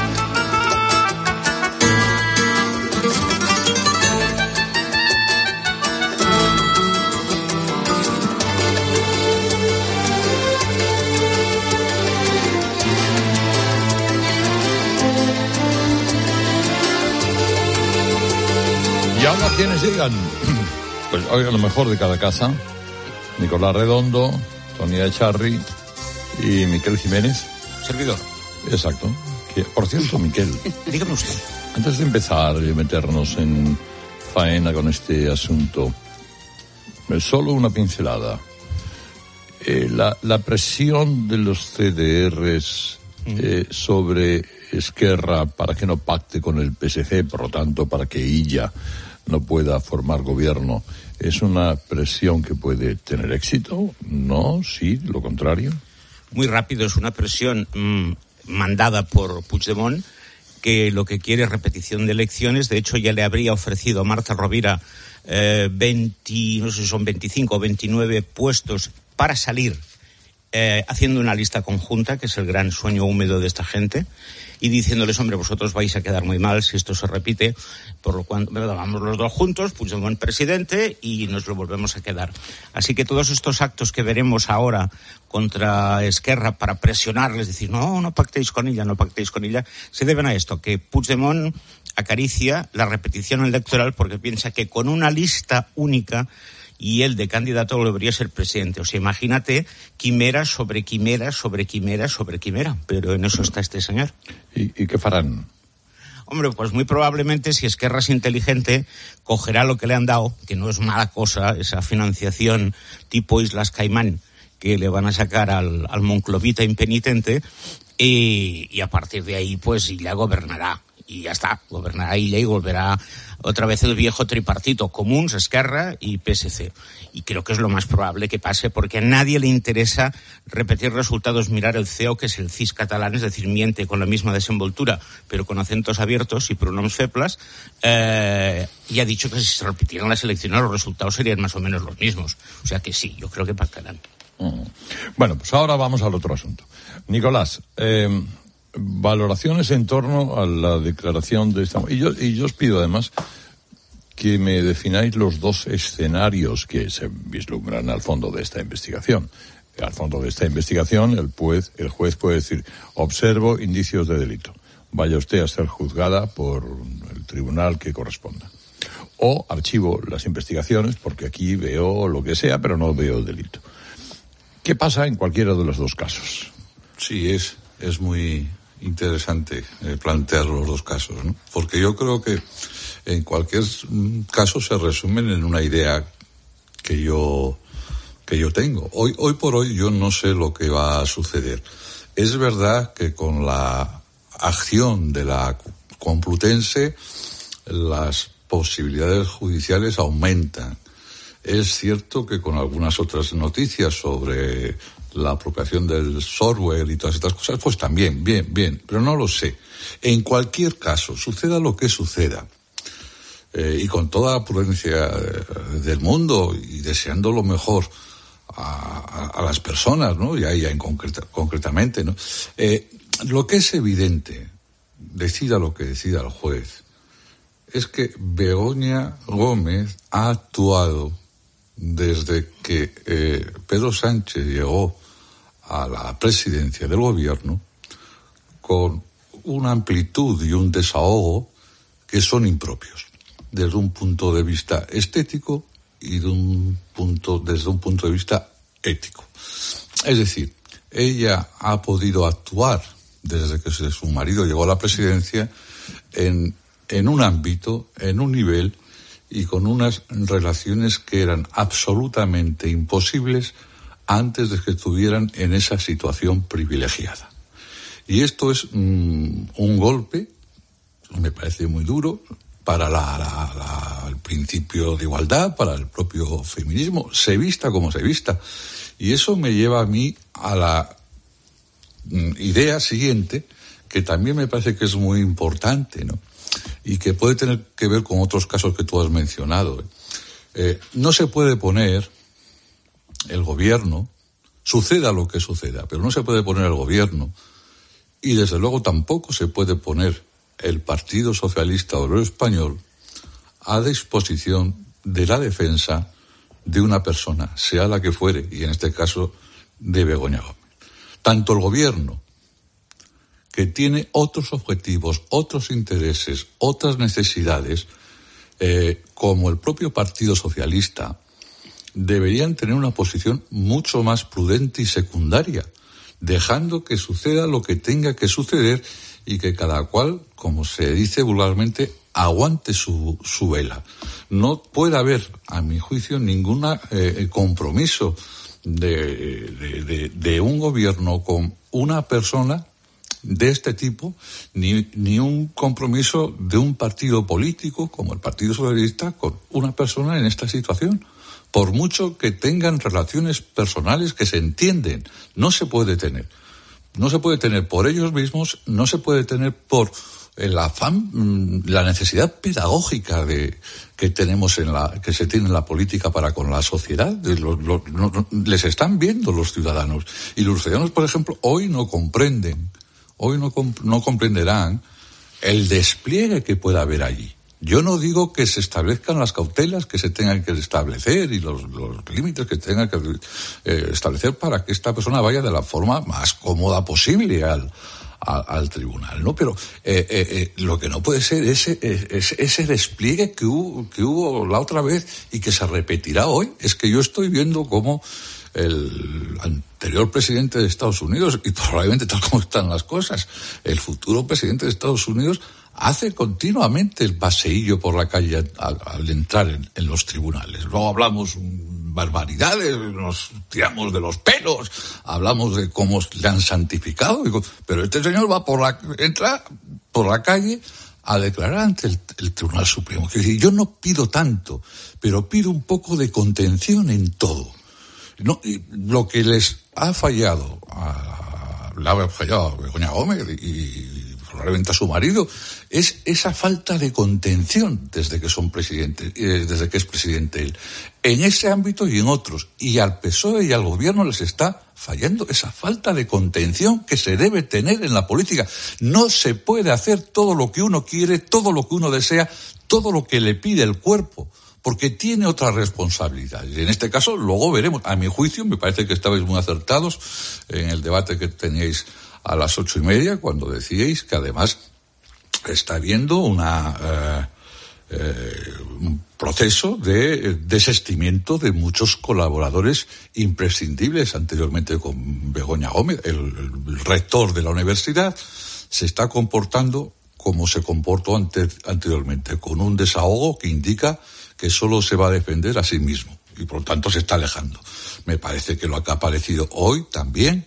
Y ahora quienes llegan, pues hoy a lo mejor de cada casa, Nicolás Redondo, Tonia Echarri y Miquel Jiménez. Servidor. Exacto. Por cierto, Miquel. Dígame usted. Antes de empezar y meternos en faena con este asunto, solo una pincelada. La presión de los CDRs sobre Esquerra para que no pacte con el PSC, por lo tanto, para que ella no pueda formar gobierno, ¿es una presión que puede tener éxito? ¿No? ¿Sí? ¿Lo contrario? Muy rápido, es una presión mandada por Puigdemont, que lo que quiere es repetición de elecciones. De hecho, ya le habría ofrecido a Marta Rovira 25 o 29 puestos para salir, haciendo una lista conjunta, que es el gran sueño húmedo de esta gente, y diciéndoles, hombre, vosotros vais a quedar muy mal si esto se repite, por lo cual vamos los dos juntos, Puigdemont presidente, y nos lo volvemos a quedar. Así que todos estos actos que veremos ahora contra Esquerra para presionarles, decir, no pactéis con ella, se deben a esto, que Puigdemont acaricia la repetición electoral porque piensa que con una lista única y él de candidato debería ser presidente. O sea, imagínate quimera sobre quimera sobre quimera sobre quimera, pero en eso está este señor. ¿Y qué farán? Hombre, pues muy probablemente, si Esquerra es inteligente, cogerá lo que le han dado, que no es mala cosa, esa financiación tipo Islas Caimán, que le van a sacar al monclovita impenitente, y a partir de ahí, pues, Illa gobernará. Y ya está, gobernará Illa y volverá otra vez el viejo tripartito, Comuns, Esquerra y PSC. Y creo que es lo más probable que pase, porque a nadie le interesa repetir resultados, mirar el CEO, que es el CIS catalán, es decir, miente con la misma desenvoltura, pero con acentos abiertos y pronoms febles, y ha dicho que si se repitieran las elecciones los resultados serían más o menos los mismos. O sea que sí, yo creo que pactarán. Bueno, pues ahora vamos al otro asunto. Nicolás, valoraciones en torno a la declaración de esta... Y yo os pido además que me defináis los dos escenarios que se vislumbran al fondo de esta investigación. al fondo de esta investigación, el juez puede decir: observo indicios de delito. Vaya usted a ser juzgada por el tribunal que corresponda. O archivo las investigaciones porque aquí veo lo que sea, pero no veo delito. ¿Qué pasa en cualquiera de los dos casos? Sí, es muy interesante plantear los dos casos, ¿no? Porque yo creo que en cualquier caso se resumen en una idea que yo tengo. Hoy por hoy yo no sé lo que va a suceder. Es verdad que con la acción de la Complutense las posibilidades judiciales aumentan. Es cierto que con algunas otras noticias sobre la apropiación del software y todas estas cosas, pues también, bien, pero no lo sé. En cualquier caso, suceda lo que suceda, y con toda la prudencia del mundo y deseando lo mejor a las personas, ¿no? Ya concretamente, ¿no? Lo que es evidente, decida lo que decida el juez, es que Begoña Gómez ha actuado desde que Pedro Sánchez llegó a la presidencia del gobierno con una amplitud y un desahogo que son impropios desde un punto de vista estético y desde un punto de vista ético. Es decir, ella ha podido actuar desde que su marido llegó a la presidencia en un ámbito, en un nivel y con unas relaciones que eran absolutamente imposibles antes de que estuvieran en esa situación privilegiada. Y esto es un golpe, me parece muy duro, para el principio de igualdad, para el propio feminismo, se vista como se vista. Y eso me lleva a mí a la idea siguiente, que también me parece que es muy importante, ¿no? Y que puede tener que ver con otros casos que tú has mencionado. No se puede poner el gobierno, suceda lo que suceda, pero no se puede poner el gobierno, y desde luego tampoco se puede poner el Partido Socialista Obrero Español a disposición de la defensa de una persona, sea la que fuere, y en este caso de Begoña Gómez. Tanto el gobierno, que tiene otros objetivos, otros intereses, otras necesidades, como el propio Partido Socialista, deberían tener una posición mucho más prudente y secundaria, dejando que suceda lo que tenga que suceder y que cada cual, como se dice vulgarmente, aguante su vela. No puede haber, a mi juicio, ningún compromiso de un gobierno con una persona de este tipo, ni un compromiso de un partido político como el Partido Socialista con una persona en esta situación. Por mucho que tengan relaciones personales que se entienden, no se puede tener. No se puede tener por ellos mismos, no se puede tener por el afán, la necesidad pedagógica que tenemos que se tiene en la política para con la sociedad. Les están viendo los ciudadanos. Y los ciudadanos, por ejemplo, hoy no comprenden, no comprenderán el despliegue que pueda haber allí. Yo no digo que se establezcan las cautelas que se tengan que establecer y los límites que tengan que establecer para que esta persona vaya de la forma más cómoda posible al tribunal, ¿no? Pero lo que no puede ser es ese despliegue que hubo la otra vez y que se repetirá hoy. Es que yo estoy viendo cómo el anterior presidente de Estados Unidos, y probablemente tal como están las cosas, el futuro presidente de Estados Unidos hace continuamente el paseillo por la calle al entrar en los tribunales. Luego hablamos barbaridades, nos tiramos de los pelos, hablamos de cómo le han santificado, pero este señor entra por la calle a declarar ante el Tribunal Supremo. Yo no pido tanto, pero pido un poco de contención en todo. No, lo que les ha fallado a Begoña Gómez y probablemente a su marido es esa falta de contención desde que son presidentes, desde que es presidente él, en ese ámbito y en otros. Y al PSOE y al gobierno les está fallando esa falta de contención que se debe tener en la política. No se puede hacer todo lo que uno quiere, todo lo que uno desea, todo lo que le pide el cuerpo, porque tiene otra responsabilidad. Y en este caso, luego veremos. A mi juicio, me parece que estabais muy acertados en el debate que teníais a las 8:30, cuando decíais que además está habiendo un proceso de desistimiento de muchos colaboradores imprescindibles. Anteriormente con Begoña Gómez, el rector de la universidad, se está comportando como se comportó anteriormente, con un desahogo que indica que solo se va a defender a sí mismo y por lo tanto se está alejando. Me parece que lo que ha aparecido hoy también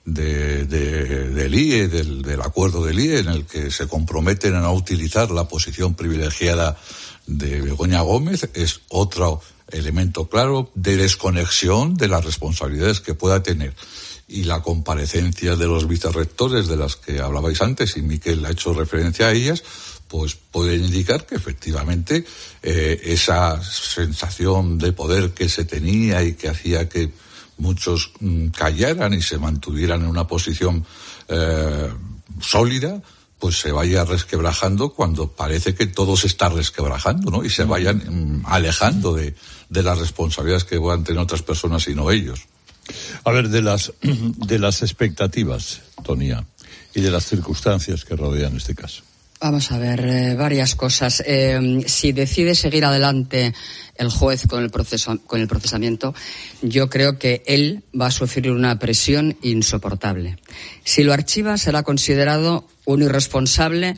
del IE, del acuerdo del IE, en el que se comprometen a no utilizar la posición privilegiada de Begoña Gómez, es otro elemento claro de desconexión de las responsabilidades que pueda tener. Y la comparecencia de los vicerrectores de las que hablabais antes, y Miquel ha hecho referencia a ellas, pues puede indicar que efectivamente esa sensación de poder que se tenía y que hacía que muchos callaran y se mantuvieran en una posición sólida, pues se vaya resquebrajando cuando parece que todo se está resquebrajando, ¿no? Y se vayan alejando de las responsabilidades que puedan tener otras personas y no ellos. A ver, de las expectativas, Tonia, y de las circunstancias que rodean este caso. Vamos a ver, varias cosas. Si decide seguir adelante el juez con el procesamiento, yo creo que él va a sufrir una presión insoportable. Si lo archiva, será considerado un irresponsable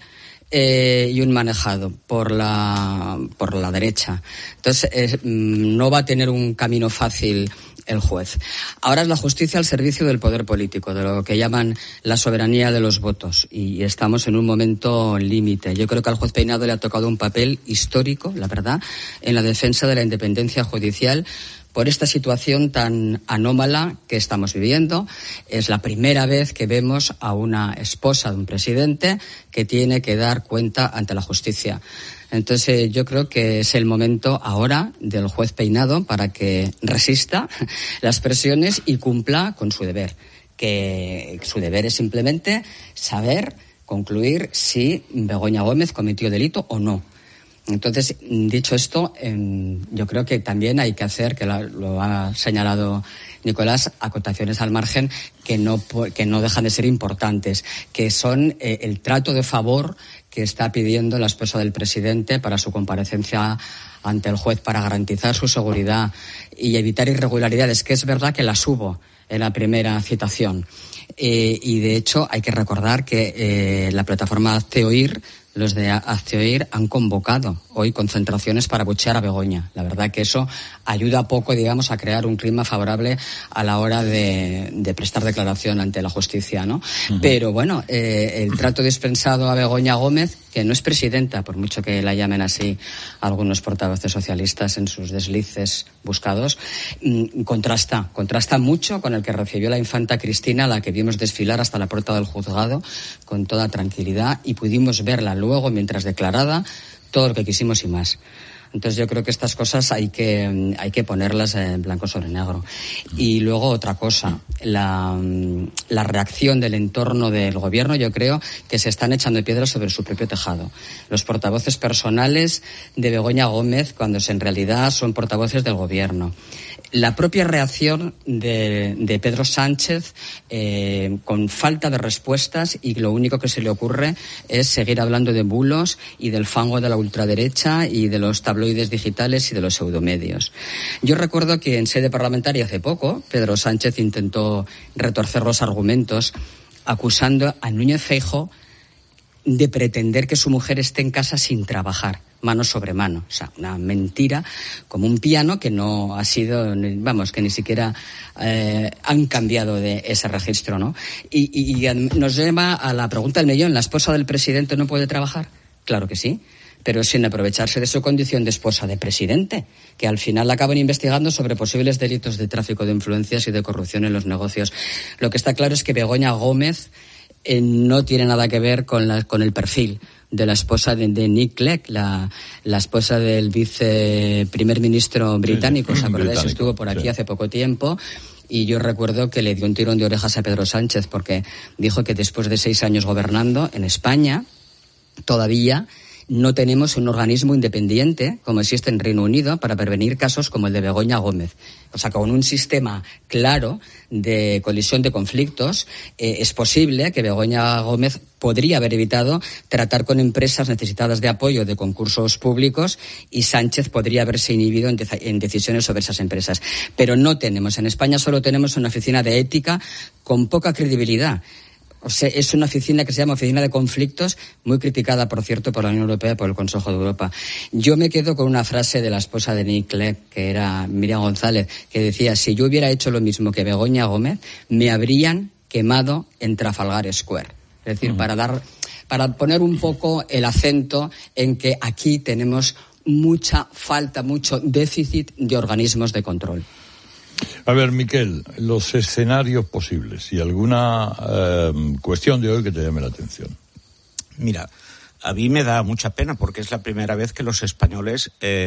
y un manejado por la derecha. Entonces, no va a tener un camino fácil el juez. Ahora es la justicia al servicio del poder político, de lo que llaman la soberanía de los votos, y estamos en un momento límite. Yo creo que al juez Peinado le ha tocado un papel histórico, la verdad, en la defensa de la independencia judicial por esta situación tan anómala que estamos viviendo. Es la primera vez que vemos a una esposa de un presidente que tiene que dar cuenta ante la justicia. Entonces yo creo que es el momento ahora del juez Peinado para que resista las presiones y cumpla con su deber. Que su deber es simplemente saber, concluir si Begoña Gómez cometió delito o no. Entonces, dicho esto, yo creo que también hay que hacer, que lo ha señalado Nicolás, acotaciones al margen que no dejan de ser importantes, que son el trato de favor que está pidiendo la esposa del presidente para su comparecencia ante el juez para garantizar su seguridad y evitar irregularidades, que es verdad que las hubo en la primera citación. Y de hecho hay que recordar que la plataforma Hazte Oír, los de Hazte Oír, han convocado hoy concentraciones para abuchear a Begoña. La verdad que eso ayuda poco, digamos, a crear un clima favorable a la hora de prestar declaración ante la justicia, ¿no? Uh-huh. Pero bueno, el trato dispensado a Begoña Gómez, que no es presidenta, por mucho que la llamen así algunos portavoces socialistas en sus deslices buscados, contrasta mucho con el que recibió la infanta Cristina, la que vimos desfilar hasta la puerta del juzgado con toda tranquilidad y pudimos verla luego, mientras declaraba, todo lo que quisimos y más. Entonces yo creo que estas cosas hay que ponerlas en blanco sobre negro. Y luego otra cosa, la reacción del entorno del gobierno, yo creo que se están echando piedras sobre su propio tejado. Los portavoces personales de Begoña Gómez, cuando en realidad son portavoces del gobierno. La propia reacción de Pedro Sánchez con falta de respuestas, y lo único que se le ocurre es seguir hablando de bulos y del fango de la ultraderecha y de los tabloides digitales y de los pseudomedios. Yo recuerdo que en sede parlamentaria hace poco Pedro Sánchez intentó retorcer los argumentos acusando a Núñez Feijóo de pretender que su mujer esté en casa sin trabajar, mano sobre mano. O sea, una mentira como un piano que no ha sido, vamos, que ni siquiera han cambiado de ese registro, ¿no? Y nos lleva a la pregunta del millón: ¿la esposa del presidente no puede trabajar? Claro que sí, pero sin aprovecharse de su condición de esposa de presidente, que al final la acaban investigando sobre posibles delitos de tráfico de influencias y de corrupción en los negocios. Lo que está claro es que Begoña Gómez no tiene nada que ver con el perfil de la esposa de Nick Clegg, la esposa del viceprimer ministro británico. ¿Os acordáis? Estuvo por aquí hace poco tiempo y yo recuerdo que le dio un tirón de orejas a Pedro Sánchez porque dijo que después de 6 años gobernando en España todavía No tenemos un organismo independiente, como existe en Reino Unido, para prevenir casos como el de Begoña Gómez. O sea, con un sistema claro de colisión de conflictos, es posible que Begoña Gómez podría haber evitado tratar con empresas necesitadas de apoyo de concursos públicos y Sánchez podría haberse inhibido en decisiones sobre esas empresas. Pero no tenemos. En España solo tenemos una oficina de ética con poca credibilidad. O sea, es una oficina que se llama Oficina de Conflictos, muy criticada, por cierto, por la Unión Europea y por el Consejo de Europa. Yo me quedo con una frase de la esposa de Nick Clegg, que era Miriam González, que decía: si yo hubiera hecho lo mismo que Begoña Gómez, me habrían quemado en Trafalgar Square. Es decir, para poner un poco el acento en que aquí tenemos mucha falta, mucho déficit de organismos de control. A ver, Miquel, los escenarios posibles y alguna cuestión de hoy que te llame la atención. Mira, a mí me da mucha pena porque es la primera vez que los españoles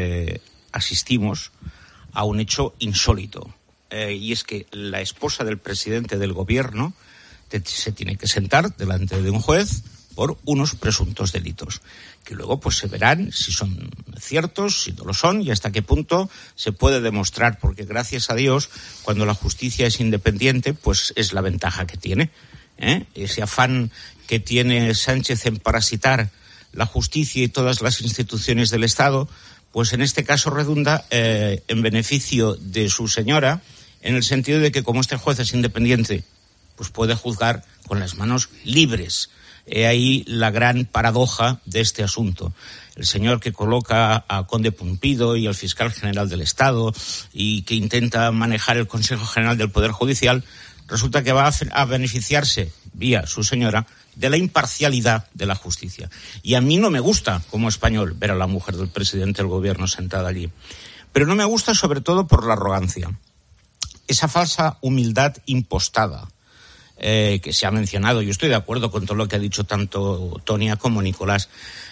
asistimos a un hecho insólito. Y es que la esposa del presidente del gobierno se tiene que sentar delante de un juez por unos presuntos delitos, que luego pues se verán si son ciertos, si no lo son y hasta qué punto se puede demostrar, porque gracias a Dios cuando la justicia es independiente pues es la ventaja que tiene. Ese afán que tiene Sánchez en parasitar la justicia y todas las instituciones del Estado, pues en este caso redunda en beneficio de su señora, en el sentido de que como este juez es independiente pues puede juzgar con las manos libres. He ahí la gran paradoja de este asunto. El señor que coloca a Conde Pumpido y al fiscal general del Estado y que intenta manejar el Consejo General del Poder Judicial, resulta que va a beneficiarse, vía su señora, de la imparcialidad de la justicia. Y a mí no me gusta, como español, ver a la mujer del presidente del gobierno sentada allí. Pero no me gusta sobre todo por la arrogancia. Esa falsa humildad impostada que se ha mencionado. Yo estoy de acuerdo con todo lo que ha dicho tanto Tonia como Nicolás.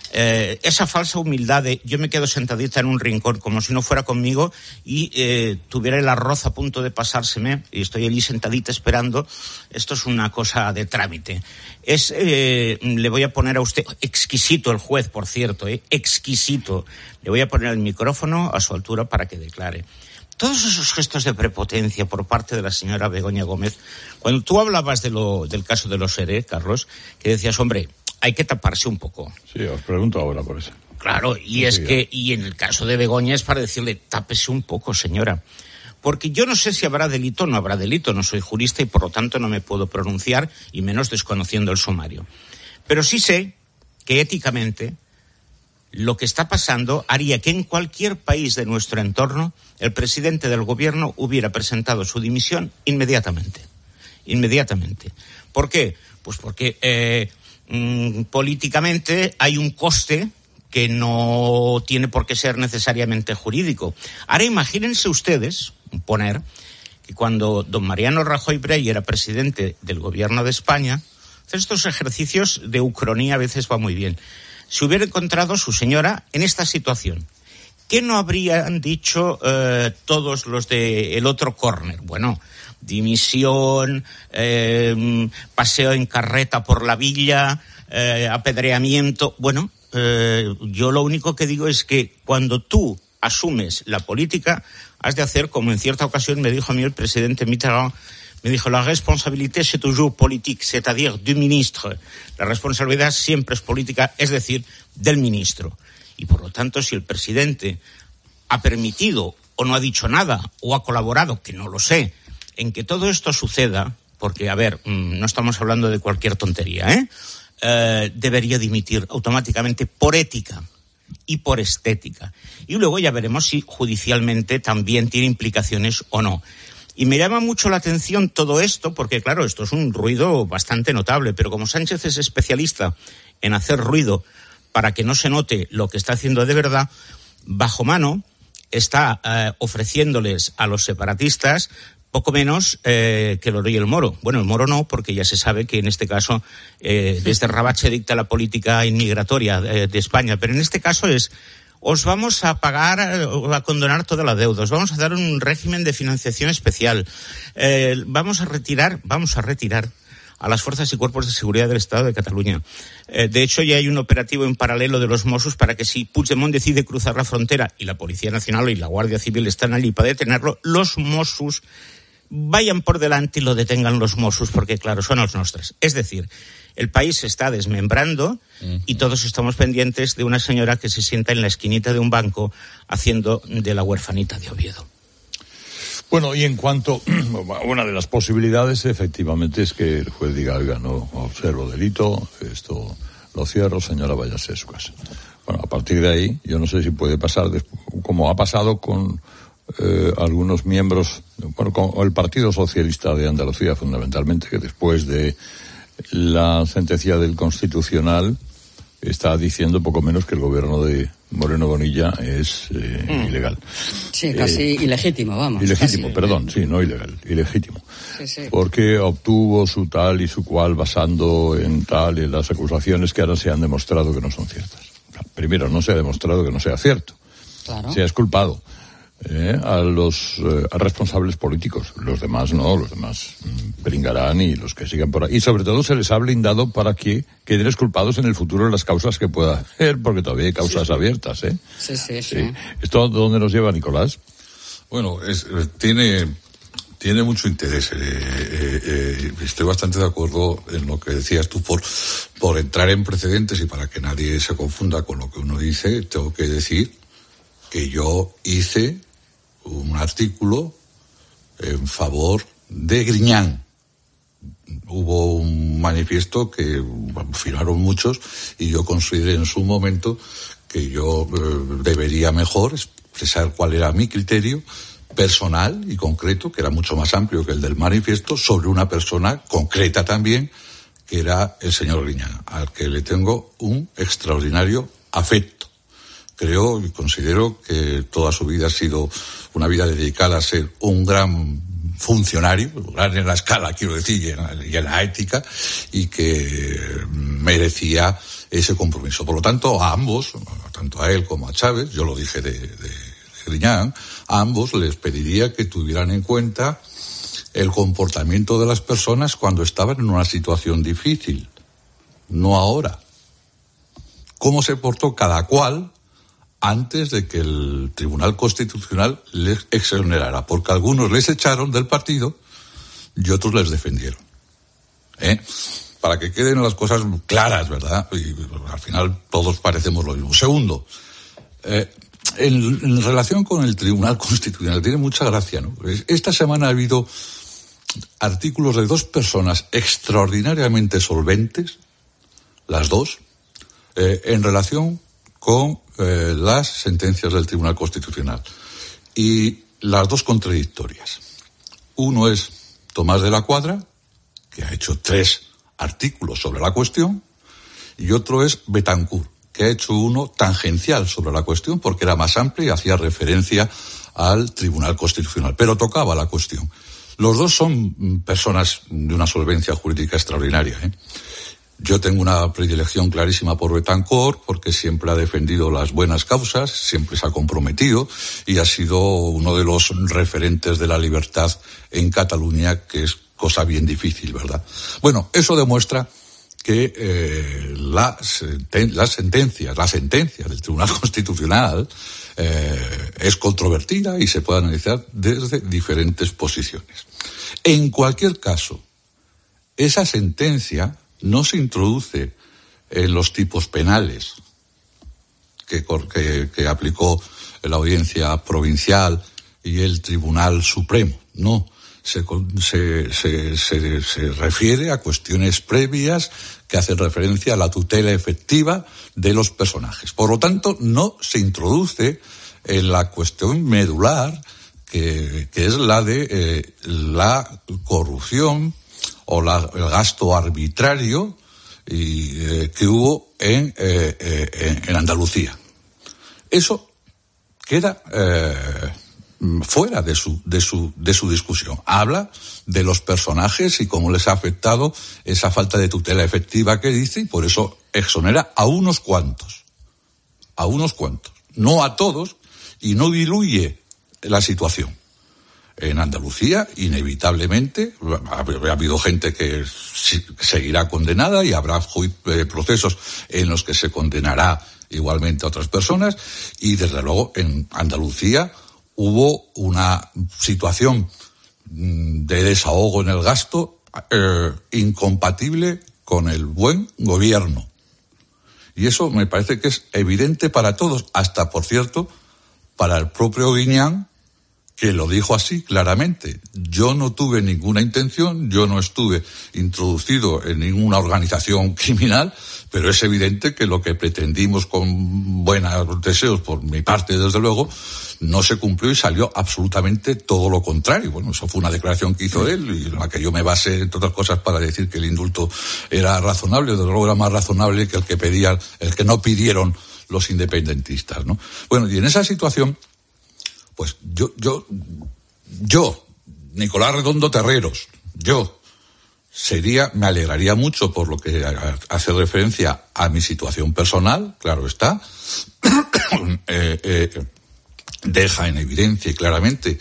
Esa falsa humildad de yo me quedo sentadita en un rincón como si no fuera conmigo y tuviera el arroz a punto de pasárseme y estoy allí sentadita esperando. Esto es una cosa de trámite. Le voy a poner a usted, exquisito el juez, por cierto, exquisito. Le voy a poner el micrófono a su altura para que declare. Todos esos gestos de prepotencia por parte de la señora Begoña Gómez, cuando tú hablabas del caso de los ERE, Carlos, que decías, hombre, hay que taparse un poco. Sí, os pregunto ahora por eso. Claro, y es que, y en el caso de Begoña es para decirle, tápese un poco, señora. Porque yo no sé si habrá delito o no habrá delito, no soy jurista y por lo tanto no me puedo pronunciar, y menos desconociendo el sumario. Pero sí sé que éticamente lo que está pasando haría que en cualquier país de nuestro entorno el presidente del gobierno hubiera presentado su dimisión inmediatamente. Inmediatamente. ¿Por qué? Pues porque políticamente hay un coste que no tiene por qué ser necesariamente jurídico. Ahora imagínense ustedes, poner, que cuando don Mariano Rajoy Brey era presidente del gobierno de España, estos ejercicios de ucronía a veces va muy bien, se hubiera encontrado su señora en esta situación. ¿Qué no habrían dicho todos los del otro córner? Bueno, dimisión, paseo en carreta por la villa, apedreamiento. Bueno, yo lo único que digo es que cuando tú asumes la política, has de hacer como en cierta ocasión me dijo a mí el presidente Mitterrand. Me dijo, la responsabilité c'est toujours politique, c'est-à-dire du ministre. La responsabilidad siempre es política, es decir, del ministro. Y por lo tanto, si el presidente ha permitido o no ha dicho nada o ha colaborado, que no lo sé, en que todo esto suceda, porque, a ver, no estamos hablando de cualquier tontería, debería dimitir automáticamente por ética y por estética. Y luego ya veremos si judicialmente también tiene implicaciones o no. Y me llama mucho la atención todo esto, porque claro, esto es un ruido bastante notable, pero como Sánchez es especialista en hacer ruido para que no se note lo que está haciendo de verdad, bajo mano está ofreciéndoles a los separatistas poco menos que Loro y el Moro. Bueno, el Moro no, porque ya se sabe que en este caso desde Rabat se dicta la política inmigratoria de España, pero en este caso es: os vamos a pagar o a condonar toda la deuda, os vamos a dar un régimen de financiación especial, vamos a retirar a las fuerzas y cuerpos de seguridad del Estado de Cataluña. De hecho, ya hay un operativo en paralelo de los Mossos para que si Puigdemont decide cruzar la frontera y la Policía Nacional y la Guardia Civil están allí para detenerlo, los Mossos vayan por delante y lo detengan los Mossos, porque claro, son los nuestros. Es decir, el país se está desmembrando y todos estamos pendientes de una señora que se sienta en la esquinita de un banco haciendo de la huerfanita de Oviedo. Bueno, y en cuanto una de las posibilidades, efectivamente, es que el juez diga, oiga, no observo delito, esto lo cierro, señora, váyase a su casa. Bueno, a partir de ahí, yo no sé si puede pasar, como ha pasado con algunos miembros, bueno, con el Partido Socialista de Andalucía, fundamentalmente, que después de la sentencia del Constitucional está diciendo poco menos que el gobierno de Moreno Bonilla es ilegal. Sí, casi ilegítimo, vamos. Ilegítimo, casi. Perdón, sí, no ilegal, ilegítimo. Sí. Porque obtuvo su tal y su cual basando en tal y las acusaciones que ahora se han demostrado que no son ciertas. Primero, no se ha demostrado que no sea cierto. Claro. Se ha exculpado a los responsables políticos. Los demás no, los demás brincarán y los que sigan por ahí. Y sobre todo se les ha blindado para que queden exculpados en el futuro en las causas que pueda haber, porque todavía hay causas abiertas, ¿eh? Sí. ¿Esto dónde nos lleva, Nicolás? Bueno, tiene mucho interés. Estoy bastante de acuerdo en lo que decías tú. Por entrar en precedentes y para que nadie se confunda con lo que uno dice, tengo que decir que yo hice un artículo en favor de Griñán. Hubo un manifiesto que firmaron muchos y yo consideré en su momento que yo debería mejor expresar cuál era mi criterio personal y concreto, que era mucho más amplio que el del manifiesto, sobre una persona concreta también, que era el señor Griñán, al que le tengo un extraordinario afecto. Creo y considero que toda su vida ha sido una vida dedicada a ser un gran funcionario, gran en la escala, quiero decir, y en la ética, y que merecía ese compromiso. Por lo tanto, a ambos, tanto a él como a Chávez, yo lo dije de Griñán, a ambos les pediría que tuvieran en cuenta el comportamiento de las personas cuando estaban en una situación difícil, no ahora. Cómo se portó cada cual antes de que el Tribunal Constitucional les exonerara, porque algunos les echaron del partido y otros les defendieron. Para que queden las cosas claras, ¿verdad? Y al final todos parecemos lo mismo. Segundo, en relación con el Tribunal Constitucional, tiene mucha gracia, ¿no? Esta semana ha habido artículos de dos personas extraordinariamente solventes, las dos, en relación con las sentencias del Tribunal Constitucional. Y las dos contradictorias. Uno es Tomás de la Cuadra, que ha hecho 3 artículos sobre la cuestión, y otro es Betancourt, que ha hecho uno tangencial sobre la cuestión porque era más amplio y hacía referencia al Tribunal Constitucional, pero tocaba la cuestión. Los dos son personas de una solvencia jurídica extraordinaria, Yo tengo una predilección clarísima por Betancourt porque siempre ha defendido las buenas causas, siempre se ha comprometido y ha sido uno de los referentes de la libertad en Cataluña, que es cosa bien difícil, ¿verdad? Bueno, eso demuestra que la sentencia del Tribunal Constitucional es controvertida y se puede analizar desde diferentes posiciones. En cualquier caso, esa sentencia no se introduce en los tipos penales que aplicó la Audiencia Provincial y el Tribunal Supremo. No, se refiere a cuestiones previas que hacen referencia a la tutela efectiva de los personajes. Por lo tanto, no se introduce en la cuestión medular, que es la de la corrupción o el gasto arbitrario que hubo en Andalucía. Eso queda fuera de su discusión. Habla de los personajes y cómo les ha afectado esa falta de tutela efectiva que dice, y por eso exonera a unos cuantos, no a todos, y no diluye la situación. En Andalucía, inevitablemente, ha habido gente que seguirá condenada y habrá procesos en los que se condenará igualmente a otras personas, y desde luego en Andalucía hubo una situación de desahogo en el gasto incompatible con el buen gobierno. Y eso me parece que es evidente para todos, hasta, por cierto, para el propio Guiñán, que lo dijo así claramente. Yo no tuve ninguna intención, yo no estuve introducido en ninguna organización criminal, pero es evidente que lo que pretendimos con buenos deseos por mi parte, desde luego, no se cumplió y salió absolutamente todo lo contrario. Bueno, eso fue una declaración que hizo él y en la que yo me basé, entre otras cosas, para decir que el indulto era razonable, desde luego era más razonable que el que no pidieron los independentistas, ¿no? Bueno, y en esa situación, pues yo, Nicolás Redondo Terreros, me alegraría mucho por lo que hace referencia a mi situación personal, claro está, dejaría en evidencia y claramente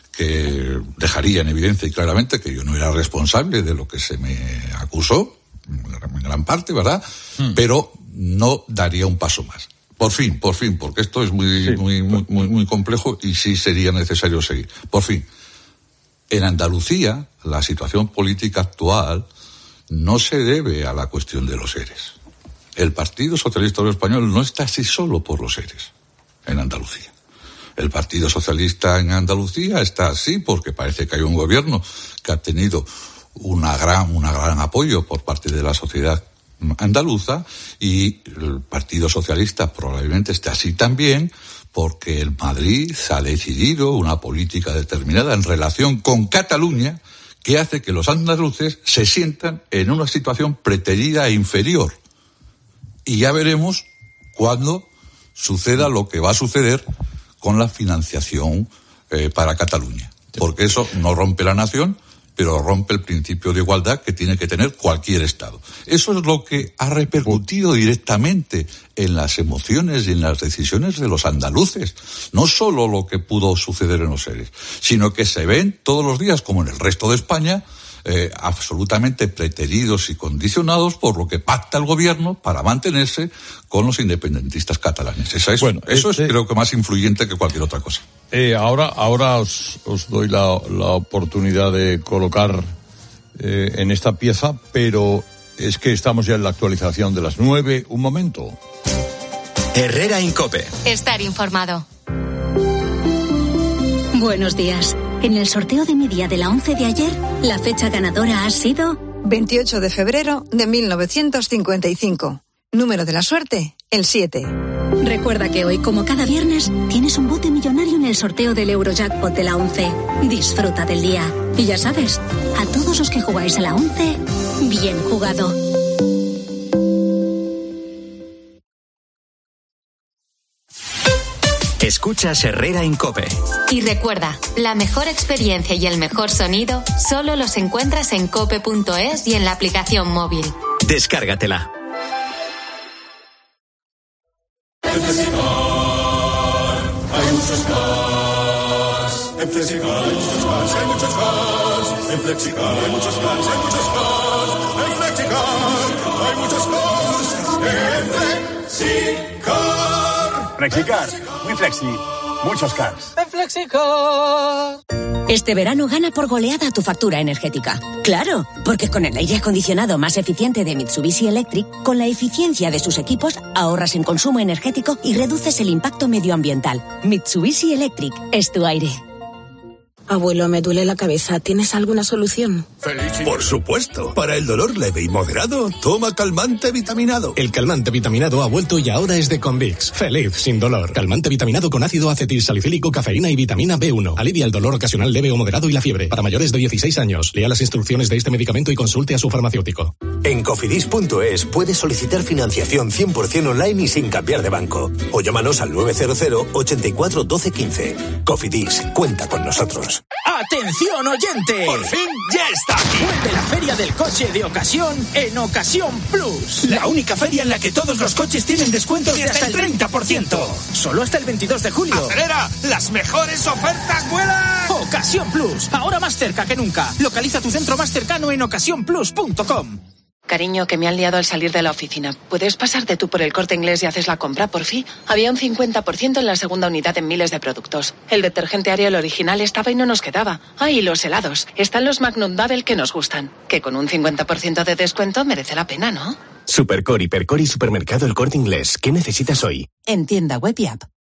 que yo no era responsable de lo que se me acusó, en gran parte, ¿verdad? Pero no daría un paso más. Por fin, porque esto es muy complejo y sí sería necesario seguir. Por fin, en Andalucía, la situación política actual no se debe a la cuestión de los seres. El Partido Socialista Obrero Español no está así solo por los seres en Andalucía. El Partido Socialista en Andalucía está así porque parece que hay un gobierno que ha tenido un gran apoyo por parte de la sociedad andaluza, y el Partido Socialista probablemente esté así también porque el Madrid ha decidido una política determinada en relación con Cataluña que hace que los andaluces se sientan en una situación preterida e inferior. Y ya veremos cuándo suceda lo que va a suceder con la financiación para Cataluña, porque eso no rompe la nación, pero rompe el principio de igualdad que tiene que tener cualquier Estado. Eso es lo que ha repercutido directamente en las emociones y en las decisiones de los andaluces. No solo lo que pudo suceder en los seres, sino que se ven todos los días, como en el resto de España, absolutamente preteridos y condicionados por lo que pacta el gobierno para mantenerse con los independentistas catalanes. Eso es creo que más influyente que cualquier otra cosa. Ahora os doy la oportunidad de colocar en esta pieza, pero es que estamos ya en la actualización de las 9. Un momento. Herrera Incope. Estar informado. Buenos días. En el sorteo de mi día de la 11 de ayer, la fecha ganadora ha sido 28 de febrero de 1955. Número de la suerte, el 7. Recuerda que hoy, como cada viernes, tienes un bote millonario en el sorteo del Eurojackpot de la 11. Disfruta del día. Y ya sabes, a todos los que jugáis a la 11, bien jugado. Escuchas Herrera Incope. Y recuerda, la mejor experiencia y el mejor sonido solo los encuentras en cope.es y en la aplicación móvil. Descárgatela. En Flexicar hay muchos cars. En Flexicar hay muchos cars, hay muchos cars. En Flexicar hay muchos cars, hay muchos cars. En Flexicar hay muchos cars. En Flexicar. Flexicar, muy flexi, muchos cars. En Flexicar. Este verano gana por goleada tu factura energética. Claro, porque con el aire acondicionado más eficiente de Mitsubishi Electric, con la eficiencia de sus equipos, ahorras en consumo energético y reduces el impacto medioambiental. Mitsubishi Electric es tu aire. Abuelo, me duele la cabeza. ¿Tienes alguna solución? Por supuesto. Para el dolor leve y moderado, toma calmante vitaminado. El calmante vitaminado ha vuelto y ahora es de Convix. Feliz sin dolor. Calmante vitaminado con ácido acetilsalicílico, cafeína y vitamina B1. Alivia el dolor ocasional leve o moderado y la fiebre. Para mayores de 16 años. Lea las instrucciones de este medicamento y consulte a su farmacéutico. En cofidis.es puedes solicitar financiación 100% online y sin cambiar de banco. O llámanos al 900 84 12 15. Cofidis, cuenta con nosotros. ¡Atención, oyente! ¡Por fin ya está aquí! Vuelve la Feria del Coche de Ocasión en Ocasión Plus. La única feria en la que todos los coches tienen descuentos de hasta el 30%. Solo hasta el 22 de julio. ¡Acelera! ¡Las mejores ofertas vuelan! Ocasión Plus, ahora más cerca que nunca. Localiza tu centro más cercano en ocasiónplus.com. Cariño, que me han liado al salir de la oficina. ¿Puedes pasarte tú por El Corte Inglés y haces la compra, por fin? Había un 50% en la segunda unidad en miles de productos. El detergente Ariel original estaba y no nos quedaba. Ah, y los helados. Están los Magnum Double que nos gustan. Que con un 50% de descuento merece la pena, ¿no? Supercor, Hipercor y Supermercado El Corte Inglés. ¿Qué necesitas hoy? En tienda web y app.